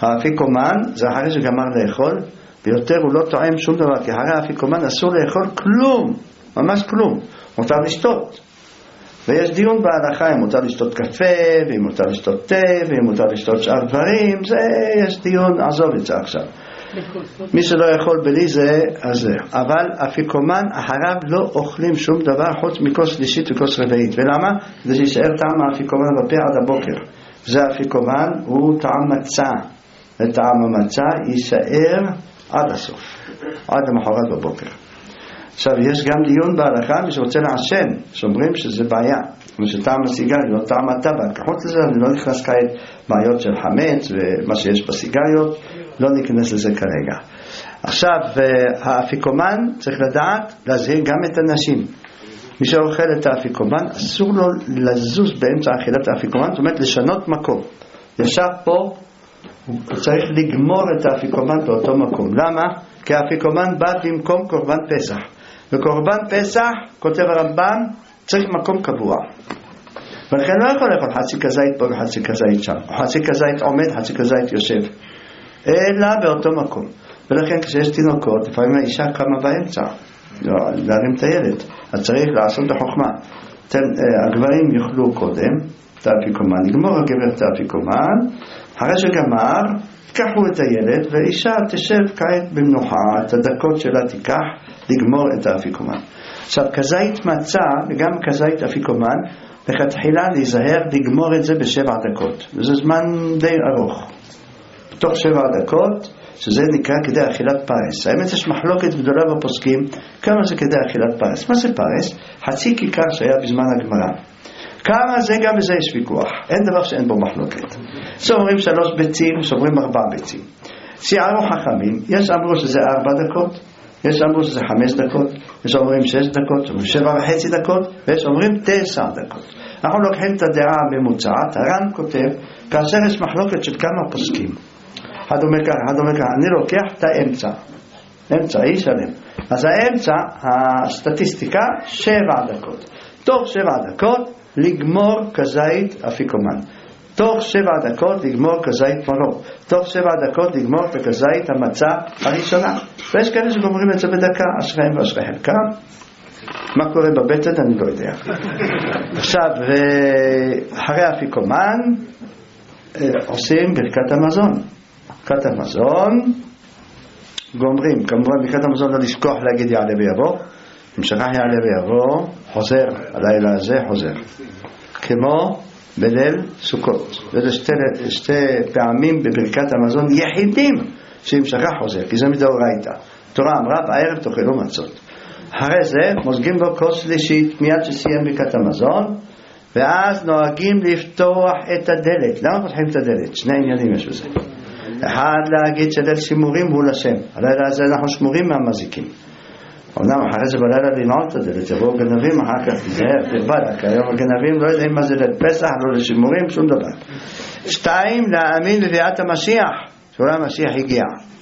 האפיקומן זה אחרי שגמר לאכול, ויותר הוא לא טועם שום דבר, כי אחרי האפיקומן אסור לאכול כלום, ממש כלום, מותר לשתות. ויש דיון בהלכה אם מותר לשתות קפה, ואם מותר לשתות תה, ואם מותר לשתות שאר דברים, זה יש דיון, עזוב את זה עכשיו. מי שלא יכול בלי זה, אז זה. אבל אפיקומן, אחריו לא אוכלים שום דבר חוץ מכוס שלישית וכוס רביעית. ולמה? כדי שישאר טעם האפיקומן בפה עד הבוקר. זה אפיקומן, הוא טעם מצה. וטעם המצה יישאר עד הסוף, עד למחרת בבוקר. עכשיו, יש גם דיון בהלכה, מי שרוצה לעשן, שאומרים שזה בעיה. ושטעם הסיגריות, טעם הטבק. חוץ לזה, אני לא נכנס כעת בעיות של חמץ ומה שיש בסיגריות, לא ניכנס לזה כרגע. עכשיו, האפיקומן צריך לדעת להזהיר גם את הנשים. מי שאוכל את האפיקומן, אסור לו לזוז באמצע אכילת האפיקומן, זאת אומרת לשנות מקום. ישב פה, הוא צריך לגמור את האפיקומן באותו מקום. למה? כי האפיקומן בא במקום קורבן פסח. וקורבן פסח, כותב הרמב"ם, צריך מקום קבוע. ולכן לא יכול לאכול חצי כזית פה וחצי כזית שם, או חצי כזית עומד, חצי כזית יושב, אלא באותו מקום. ולכן כשיש תינוקות, לפעמים האישה קמה באמצע, לא, להרים את הילד, אז צריך לעשות בחוכמה. הגברים יאכלו קודם את האפיקומן, לגמור הגבר את האפיקומן, אחרי שגמר, תקחו את הילד, ואישה תשב כעת במנוחה, את הדקות שלה תיקח לגמור את האפיקומן. עכשיו, כזית מצה וגם כזית אפיקומן, לכתחילה להיזהר לגמור את זה בשבע דקות. וזה זמן די ארוך. בתוך שבע דקות, שזה נקרא כדי אכילת פרס. האמת יש מחלוקת גדולה בפוסקים, כמה זה כדי אכילת פרס. מה זה פרס? חצי כיכר שהיה בזמן הגמרא. כמה זה גם בזה יש ויכוח. אין דבר שאין בו מחלוקת. שאומרים שלוש ביצים, שאומרים ארבע ביצים. שיערו חכמים, יש אמרו שזה ארבע דקות, יש אמרו שזה חמש דקות, יש אומרים שש דקות, אומרים שבע וחצי דקות, ויש אומרים תשע דקות. אנחנו לוקחים את הדעה הממוצעת, הר"ן כותב, כאשר יש מחלוקת של כמה פוסקים. אחד אומר ככה, אחד אומר ככה, אני לוקח את האמצע. אמצע, אי שלם. אז האמצע, הסטטיסטיקה, שבע דקות. תוך שבע דקות, לגמור כזית אפיקומן. תוך שבע דקות לגמור כזית מרור. תוך שבע דקות לגמור כזית המצה הראשונה. ויש כאלה שגומרים את זה בדקה, אשריהם ואשרי חלקם. מה קורה בבטן אני לא יודע. עכשיו, אחרי אפיקומן עושים ברכת המזון. ברכת המזון גומרים, כמובן ברכת המזון לא לשכוח להגיד יעלה ויבוא. אם שכח יעלה ויבוא, חוזר, הלילה הזה חוזר. כמו בליל סוכות. וזה שתי, שתי פעמים בברכת המזון יחידים שאם שכח חוזר, כי זה מדאורייתא. תורה אמרה, בערב תאכלו מצות. אחרי זה מוזגים לו כוס שלישית מיד שסיים ברכת המזון, ואז נוהגים לפתוח את הדלת. למה פותחים את הדלת? שני עניינים יש בזה. אחד, להגיד שליל שימורים הוא לשם. הלילה הזה אנחנו שמורים מהמזיקים. אמנם אחרי זה בלילה לנעול את הדלת, יבואו גנבים אחר כך, תזהר, תרבד, כי היום הגנבים לא יודעים מה זה ליל פסח, לא לשימורים, שום דבר. שתיים, להאמין בביאת המשיח, שאולי המשיח הגיע.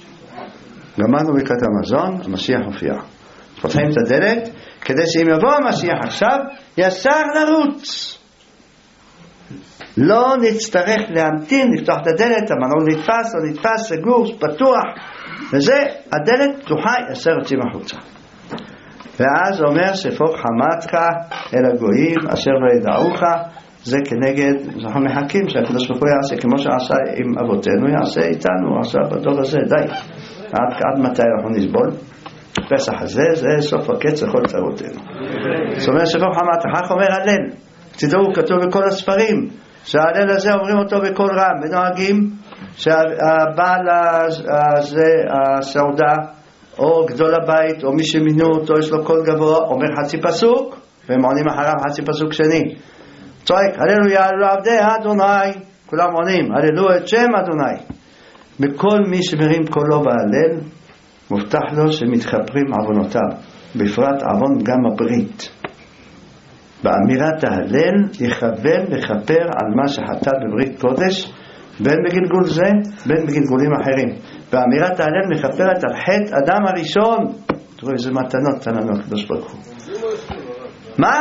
גמרנו ברכת המזון, המשיח הופיע. פותחים את הדלת, כדי שאם יבוא המשיח עכשיו, ישר לרוץ. לא נצטרך להמתין, לפתוח את הדלת, המנעול נתפס, לא נתפס, סגור, פתוח, וזה, הדלת פתוחה, ישר יוצאים החוצה. ואז אומר שפוך חמתך אל הגויים אשר לא ידעוך. זה כנגד, אנחנו מחכים שהקדוש ברוך הוא יעשה כמו שעשה עם אבותינו, יעשה איתנו עכשיו בדור הזה. די, עד, עד מתי אנחנו נסבול? פסח הזה זה סוף הקץ לכל צרותינו. זאת אומרת שפוך חמתך, כך אומר הלל, תדעו, כתוב בכל הספרים שההלל הזה אומרים אותו בכל רם, ונוהגים שהבעל הזה, הסעודה או גדול הבית, או מי שמינו אותו, יש לו קול גבוה, אומר חצי פסוק, והם עונים אחריו חצי פסוק שני. צועק, הללויה, הללו עבדי אדוני, כולם עונים, הללו את שם אדוני. בכל מי שמרים קולו בהלל, מובטח לו שמתחפרים עוונותיו, בפרט עוון גם הברית. באמירת ההלל, יכוון לכפר על מה שחטא בברית קודש, בין בגלגול זה, בין בגלגולים אחרים. באמירת ההלל מכפרת על חטא אדם הראשון. תראו איזה מתנות תננו הקדוש ברוך הוא. מה?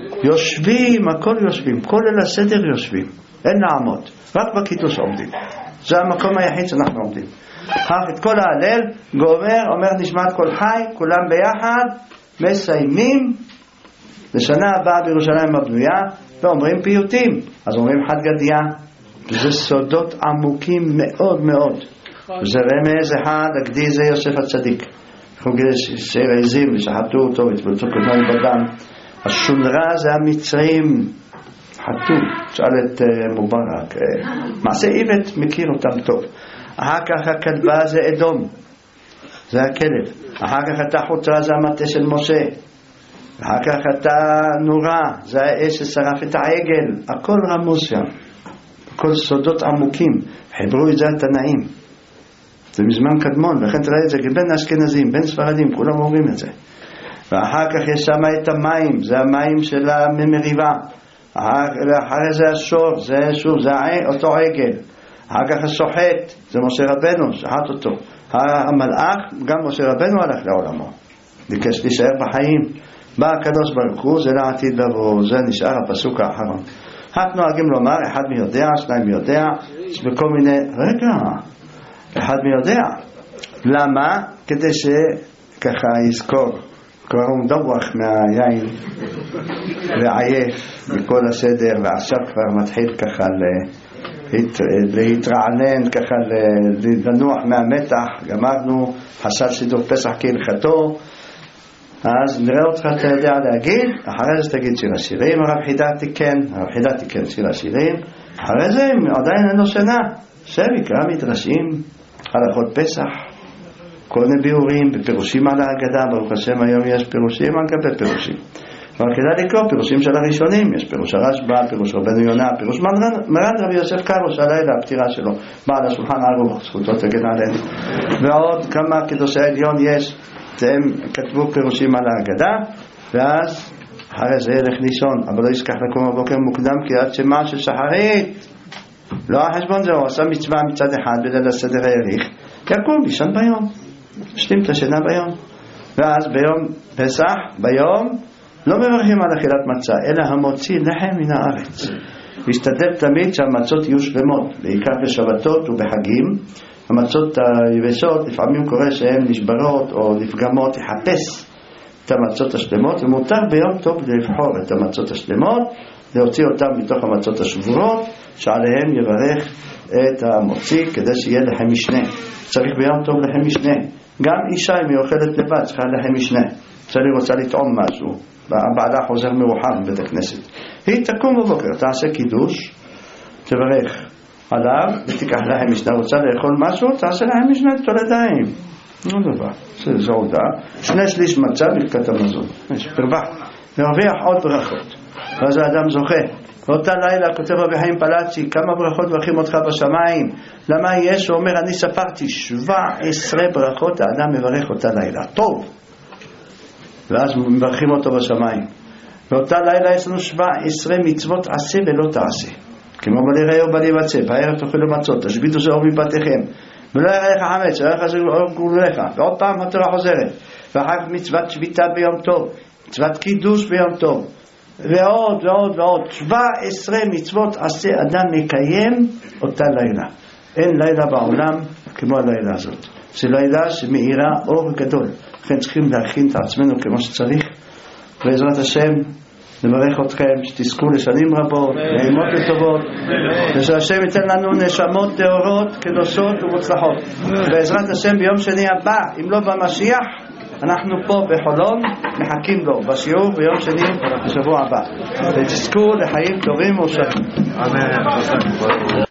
יושבים, הכל יושבים, כל ליל הסדר יושבים, אין לעמוד, רק בקידוש עומדים. זה המקום היחיד שאנחנו עומדים. את כל ההלל גומר, אומר נשמת כל חי, כולם ביחד מסיימים לשנה הבאה בירושלים הבנויה ואומרים פיוטים. אז אומרים חד גדיה. זה סודות עמוקים מאוד מאוד. זה רמז אחד, הגדי זה יוסף הצדיק. חוגש סיר עזים ושחטו אותו והתבלטו קודמם בדם. השונרה זה המצרים, חטו. שאל את uh, מובארק, uh, מעשה איבט מכיר אותם טוב. אחר כך הכלבה זה אדום, זה הכלב. אחר כך אתה חוצה זה המטה של משה. אחר כך אתה נורה, זה האש ששרף את העגל. הכל רמוז שם, הכל סודות עמוקים. חיברו את זה התנאים, זה מזמן קדמון, ולכן תראה את זה בין אשכנזים, בין ספרדים, כולם אומרים את זה. ואחר כך יש שם את המים, זה המים של המריבה. אחרי זה השור, זה שוב, זה אותו עגל. אחר כך השוחט, זה משה רבנו, שחט אותו. המלאך, גם משה רבנו הלך לעולמו, ביקש להישאר בחיים. בא הקדוש ברוך הוא, זה לעתיד לבוא, זה נשאר הפסוק האחרון. אנחנו נוהגים לומר, אחד מי יודע, שניים מי יודע, יש בכל מיני, רגע, אחד מי יודע. למה? כדי שככה יזכור, כבר הוא מדווח מהיין ועייף מכל הסדר, ועכשיו כבר מתחיל ככה להתרענן, ככה לנוח מהמתח. גמרנו, חסל סידור פסח כהלכתו, אז נראה אותך, אתה יודע להגיד, אחרי זה תגיד שיר השירים. הרב חידה תיקן, הרב חידה תיקן שיר השירים. אחרי זה עדיין אין לו שנה, שב יקרא מדרשים, הלכות פסח, כל מיני ביאורים ופירושים על ההגדה. ברוך השם היום יש פירושים על גבי פירושים, אבל כדאי לקרוא פירושים של הראשונים. יש פירוש הרשב"א, פירוש רבנו יונה, פירוש מרן רבי יוסף קארו שהלילה הפטירה שלו בעל השולחן ערוך, זכותו תגן עלינו, ועוד כמה קדושי העליון יש, הם כתבו פירושים על ההגדה. ואז אחרי זה ילך לישון, אבל לא ישכח לקום בבוקר מוקדם כי עד שמה של שחרית, לא החשבון זה, הוא עשה מצווה מצד אחד בליל הסדר היריך, יקום לישון ביום, משלים את השינה ביום. ואז ביום פסח, ביום לא מברכים על אכילת מצה, אלא המוציא לחם מן הארץ. להשתדל תמיד שהמצות יהיו שלמות, בעיקר בשבתות ובחגים. המצות היבשות לפעמים קורה שהן נשברות או נפגמות, יחפש את המצות השלמות, ומותר ביום טוב לבחור את המצות השלמות, להוציא אותם מתוך המצות השבורות שעליהן יברך את המוציא, כדי שיהיה לחם משנה. צריך ביום טוב לחם משנה. גם אישה אם היא אוכלת לבד צריכה לחם משנה. כשאני רוצה לטעום משהו, בעלה חוזר מאוחר מבית הכנסת, היא תקום בבוקר, תעשה קידוש, תברך עליו ותיקח להם משנה. רוצה לאכול משהו, תעשה להם משנה תולדיים, לא דבר, זה עודה. שני שליש מצה ברכת המזון, פרווח, מרוויח עוד ברכות, ואז האדם זוכה. אותה לילה כותב רבי חיים פלאצ'י, כמה ברכות מברכים אותך בשמיים. למה יש? הוא אומר, אני ספרתי שבע עשרה ברכות האדם מברך אותה לילה, טוב, ואז מברכים אותו בשמיים. ואותה לילה יש לנו שבע עשרה מצוות עשה ולא תעשה, כמו בלי ראי ובלי מצה, בערב תאכלו מצות, תשביתו שאור מפתיכם, ולא יראה לך חמץ, לא יראה לך אור גבולך. ועוד פעם התורה חוזרת, ואחר כך מצוות שביתה ביום טוב, מצוות קידוש ביום טוב, ועוד ועוד ועוד. שבע עשרה מצוות עשה אדם מקיים אותה לילה. אין לילה בעולם כמו הלילה הזאת. זה לילה שמאירה אור גדול, לכן צריכים להכין את עצמנו כמו שצריך. בעזרת השם נברך אתכם שתזכו לשנים רבות, נעימות וטובות, ושהשם ייתן לנו נשמות טהורות, קדושות ומוצלחות. בעזרת השם ביום שני הבא, אם לא במשיח, אנחנו פה בחולון מחכים לו בשיעור ביום שני בשבוע הבא, ותזכו לחיים טובים ושלמים. אמן.